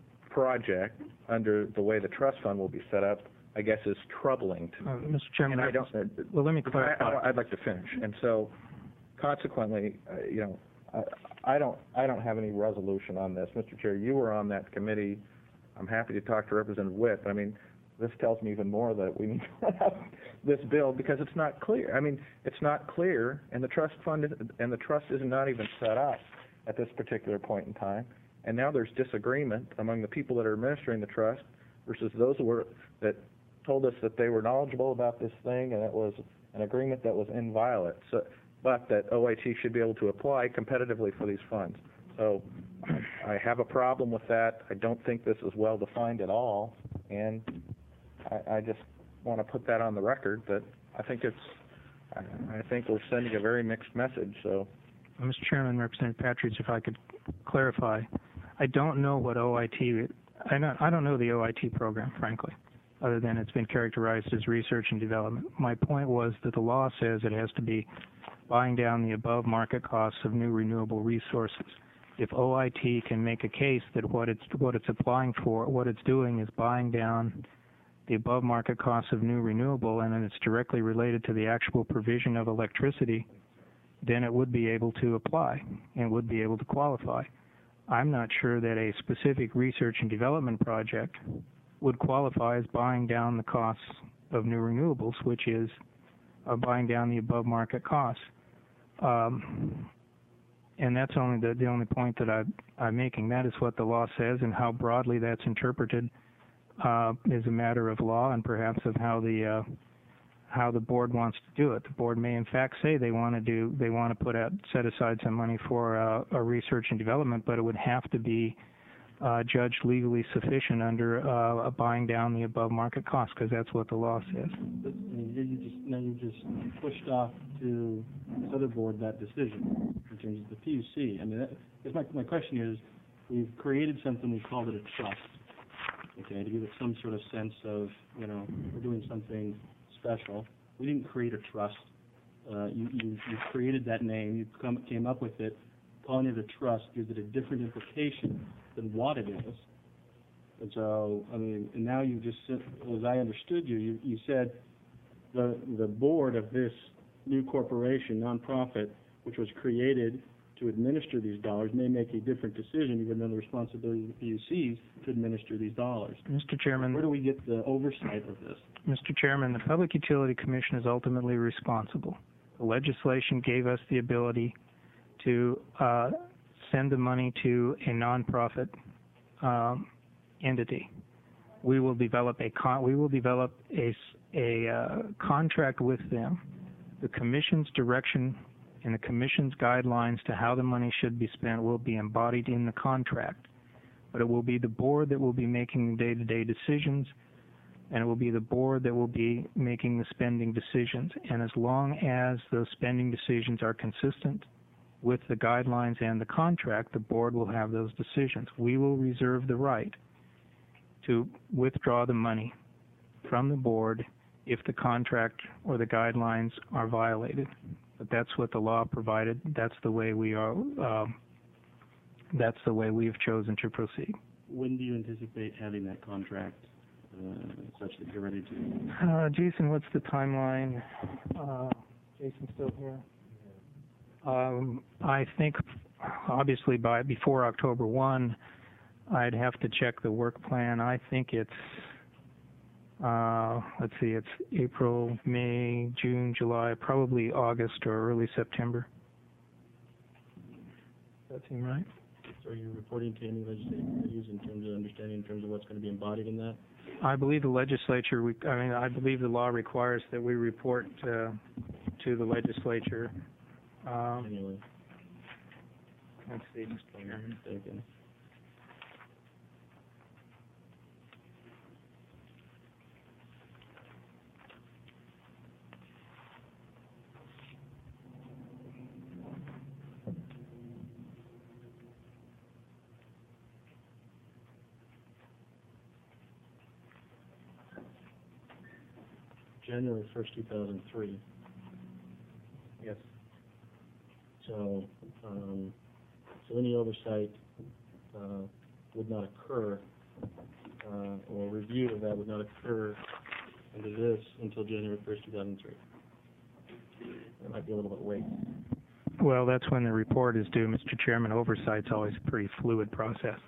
project under the way the trust fund will be set up, I guess is troubling to me. Uh, Mister Chairman, and I don't, uh, well, let me clarify. I, I, I'd like to finish. And so, consequently, uh, you know, I, I don't, I don't have any resolution on this. Mister Chair, you were on that committee. I'm happy to talk to Representative Witt. I mean, this tells me even more that we need to have this bill because it's not clear. I mean, it's not clear, and the trust fund is, and the trust is not even set up at this particular point in time. And now there's disagreement among the people that are administering the trust versus those who were that told us that they were knowledgeable about this thing, and it was an agreement that was inviolate. So, but that O I T should be able to apply competitively for these funds. So I have a problem with that. I don't think this is well defined at all, and I, I just want to put that on the record that I think it's, I, I think we're sending a very mixed message. So, Mister Chairman, Representative Patridge, if I could clarify, I don't know what O I T, I don't, I don't know the O I T program, frankly, other than it's been characterized as research and development. My point was that the law says it has to be buying down the above market costs of new renewable resources. If O I T can make a case that what it's what it's applying for, what it's doing is buying down the above market costs of new renewable, and then it's directly related to the actual provision of electricity, then it would be able to apply and would be able to qualify. I'm not sure that a specific research and development project would qualify as buying down the costs of new renewables, which is uh, buying down the above market costs. Um, and that's only the, the only point that I, I'm making. That is what the law says, and how broadly that's interpreted uh, is a matter of law and perhaps of how the uh, how the board wants to do it. The board may in fact say they want to do they want to put out set aside some money for uh, a research and development, but it would have to be uh, judged legally sufficient under uh, a buying down the above market cost, because that's what the law says. But you you just, now you just pushed off to this other board that decision in terms of the P U C. I mean, that, because my, my question is, we've created something, we called it a trust, okay, to give it some sort of sense of, you know, we're doing something special. We didn't create a trust. Uh, you, you, you created that name, you come, came up with it. Calling it a trust gives it a different implication than what it is. And so, I mean, and now you just said, as I understood you, you, you said the, the board of this new corporation, nonprofit, which was created to administer these dollars may make a different decision, even though the responsibility of the P U Cs to administer these dollars. Mister Chairman. Where do we get the oversight of this? Mister Chairman, the Public Utility Commission is ultimately responsible. The legislation gave us the ability to uh, send the money to a nonprofit um, entity. We will develop a con- we will develop a, a uh, contract with them. The Commission's direction and the Commission's guidelines to how the money should be spent will be embodied in the contract. But it will be the board that will be making day-to-day decisions, and it will be the board that will be making the spending decisions. And as long as those spending decisions are consistent with the guidelines and the contract, the board will have those decisions. We will reserve the right to withdraw the money from the board if the contract or the guidelines are violated. But that's what the law provided. That's the way we are. Um, that's the way we have chosen to proceed. When do you anticipate having that contract uh, such that you're ready to? Uh, Jason, what's the timeline? Uh, Jason still here? Um, I think, obviously, by before October first, I'd have to check the work plan. I think it's, uh, let's see, it's April, May, June, July, probably August or early September. Does that seem right? So are you reporting to any legislative committees in terms of understanding, in terms of what's going to be embodied in that? I believe the legislature, we, I mean, I believe the law requires that we report uh, to the legislature. Um, Annually. Let's see, Mister Chairman. Mistaken. January first, two thousand three. Yes. So, um, so any oversight uh, would not occur, uh, or review of that would not occur under this until January first, two thousand three. It might be a little bit late. Well, that's when the report is due, Mister Chairman. Oversight's always a pretty fluid process.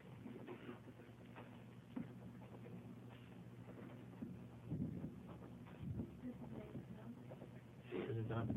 Is it not?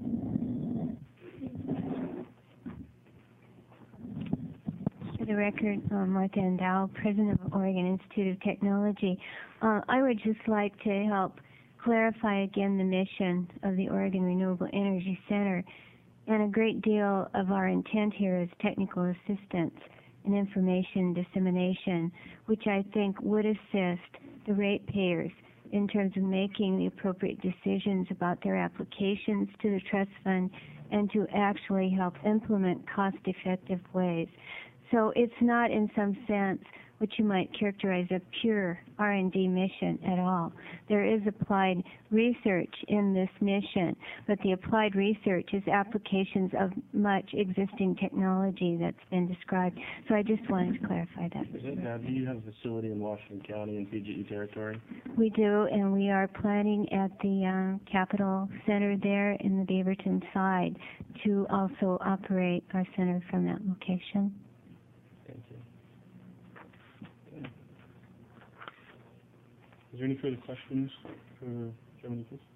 For the record, uh, Martha Endow, President of Oregon Institute of Technology. Uh, I would just like to help clarify again the mission of the Oregon Renewable Energy Center. And a great deal of our intent here is technical assistance and information dissemination, which I think would assist the ratepayers in terms of making the appropriate decisions about their applications to the trust fund and to actually help implement cost-effective ways. So it's not, in some sense, what you might characterize a pure R and D mission at all. There is applied research in this mission, but the applied research is applications of much existing technology that's been described. So I just wanted to clarify that. Is it, now, do you have a facility in Washington County and P G E territory? We do, and we are planning at the um, Capitol Center there in the Beaverton side to also operate our center from that location. Thank you. Okay. Is there any further questions for Chairman Eakes?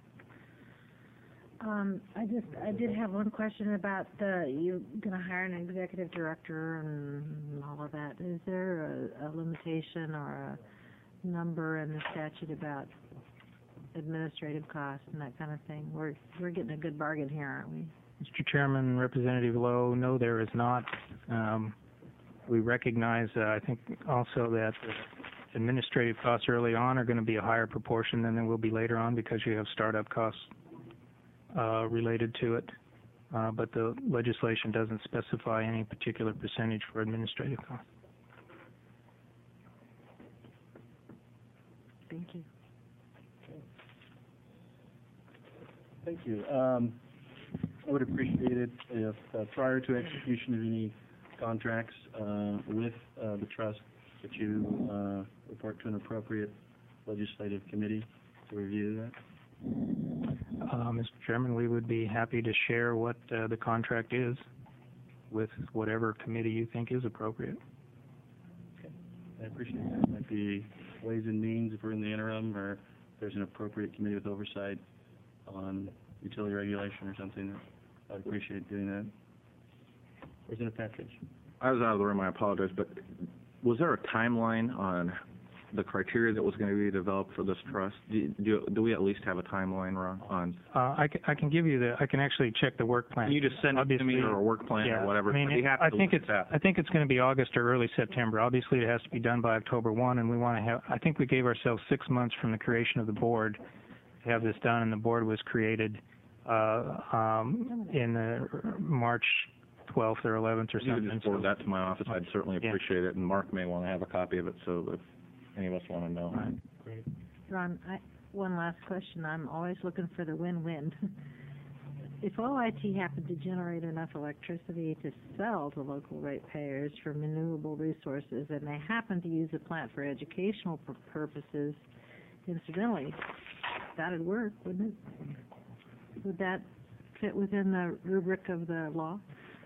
Um, I just, I did have one question about the, you're gonna hire an executive director and all of that. Is there a, a limitation or a number in the statute about administrative costs and that kind of thing? We're, we're getting a good bargain here, aren't we? Mister Chairman, Representative Lowe, no, there is not. Um, we recognize, uh, I think, also that the administrative costs early on are going to be a higher proportion than they will be later on because you have startup costs uh, related to it. Uh, but the legislation doesn't specify any particular percentage for administrative costs. Thank you. Thank you. Um, I would appreciate it if uh, prior to execution of any contracts uh, with uh, the trust that you uh, report to an appropriate legislative committee to review that. Uh, Mister Chairman, we would be happy to share what uh, the contract is. with whatever committee you think is appropriate. I appreciate that. Might be Ways and Means if we're in the interim, or if there's an appropriate committee with oversight on utility regulation or something. I'd appreciate doing that. Representative Patridge. I was out of the room, I apologize, but was there a timeline on the criteria that was going to be developed for this trust? Do, do, do we at least have a timeline, Ron, on? Uh, I can, I can give you the, I can actually check the work plan. Can you just send it to me, Obviously, or a work plan, yeah, or whatever? I mean, I'd be it- happy I to think look it's, at that. I think it's going to be August or early September. Obviously, it has to be done by October first, and we want to have, I think we gave ourselves six months from the creation of the board to have this done, and the board was created, uh, um, in uh, March twelfth or eleventh or If you could something. just forward that to my office, I'd certainly Yeah. appreciate it, and Mark may want to have a copy of it, so if any of us want to know. Great. Ron, I, one last question. I'm always looking for the win-win. If O I T happened to generate enough electricity to sell to local ratepayers for renewable resources, and they happen to use the plant for educational pur- purposes, incidentally, that'd work, wouldn't it? Would that fit within the rubric of the law?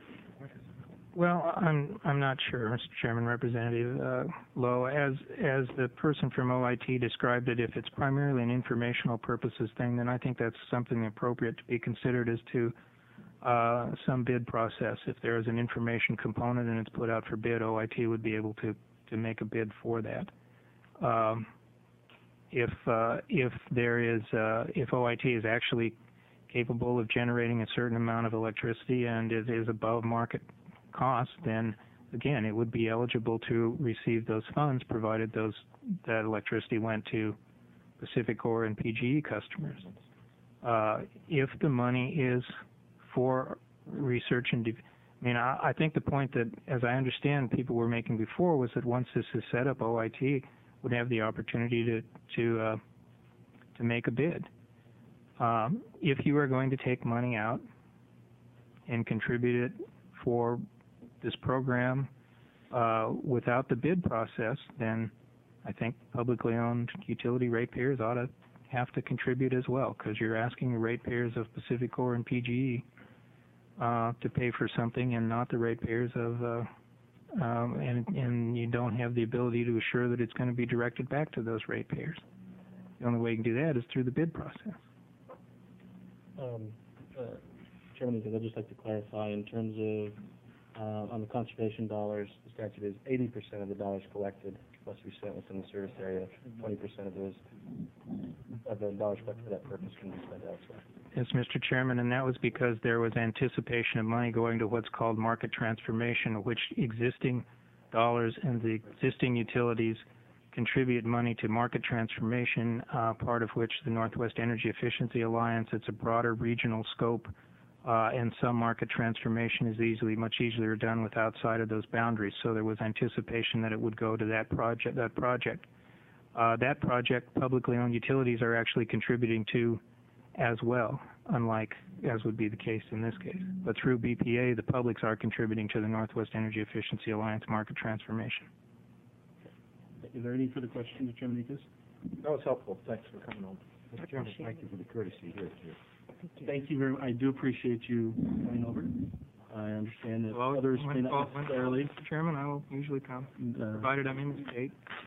Well, I'm I'm not sure, Mister Chairman, Representative uh, Lowe. As as the person from O I T described it, if it's primarily an informational purposes thing, then I think that's something appropriate to be considered as to uh, some bid process. If there is an information component and it's put out for bid, O I T would be able to to make a bid for that. Um, if uh, if there is uh, if O I T is actually capable of generating a certain amount of electricity and it is above market cost, then again, it would be eligible to receive those funds, provided those that electricity went to PacifiCorp and P G E customers. Uh, if the money is for research and, de- I mean, I, I think the point that, as I understand, people were making before was that once this is set up, O I T would have the opportunity to to uh, to make a bid. Um, if you are going to take money out and contribute it for this program uh, without the bid process, then I think publicly owned utility ratepayers ought to have to contribute as well, because you're asking the ratepayers of PacifiCorp and P G E uh, to pay for something and not the ratepayers of, uh, um, and, and you don't have the ability to assure that it's going to be directed back to those ratepayers. The only way you can do that is through the bid process. Um, uh, Chairman, I'd just like to clarify in terms of, uh, on the conservation dollars, the statute is eighty percent of the dollars collected must be spent within the service area. twenty percent of those, of the dollars collected for that purpose can be spent elsewhere. Yes, Mister Chairman, and that was because there was anticipation of money going to what's called market transformation, which existing dollars and the existing utilities contribute money to market transformation, uh, part of which the Northwest Energy Efficiency Alliance. It's a broader regional scope, uh, and some market transformation is easily, much easier done with outside of those boundaries. So there was anticipation that it would go to that project. That project, uh, that project, publicly owned utilities are actually contributing to as well, unlike as would be the case in this case. But through B P A, the publics are contributing to the Northwest Energy Efficiency Alliance market transformation. Is there any further questions, Chairman Ekus? That was helpful. Thanks for coming on. Mister Chairman, thank you for the courtesy here, too. Thank you very much. I do appreciate you coming over. I understand that Well, others when may not called- when necessarily. called, Mister Chairman, I will usually come, uh, provided I'm in the state.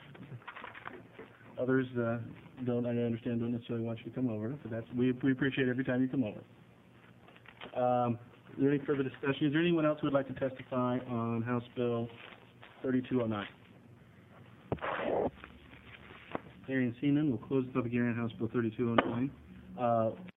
Others, uh, don't, I understand, don't necessarily want you to come over, but that's, we, we appreciate every time you come over. Um, is there any further discussion? Is there anyone else who would like to testify on House Bill thirty-two oh nine? Hearing and seeing none, we'll close the public hearing on House Bill thirty-two oh nine. Uh,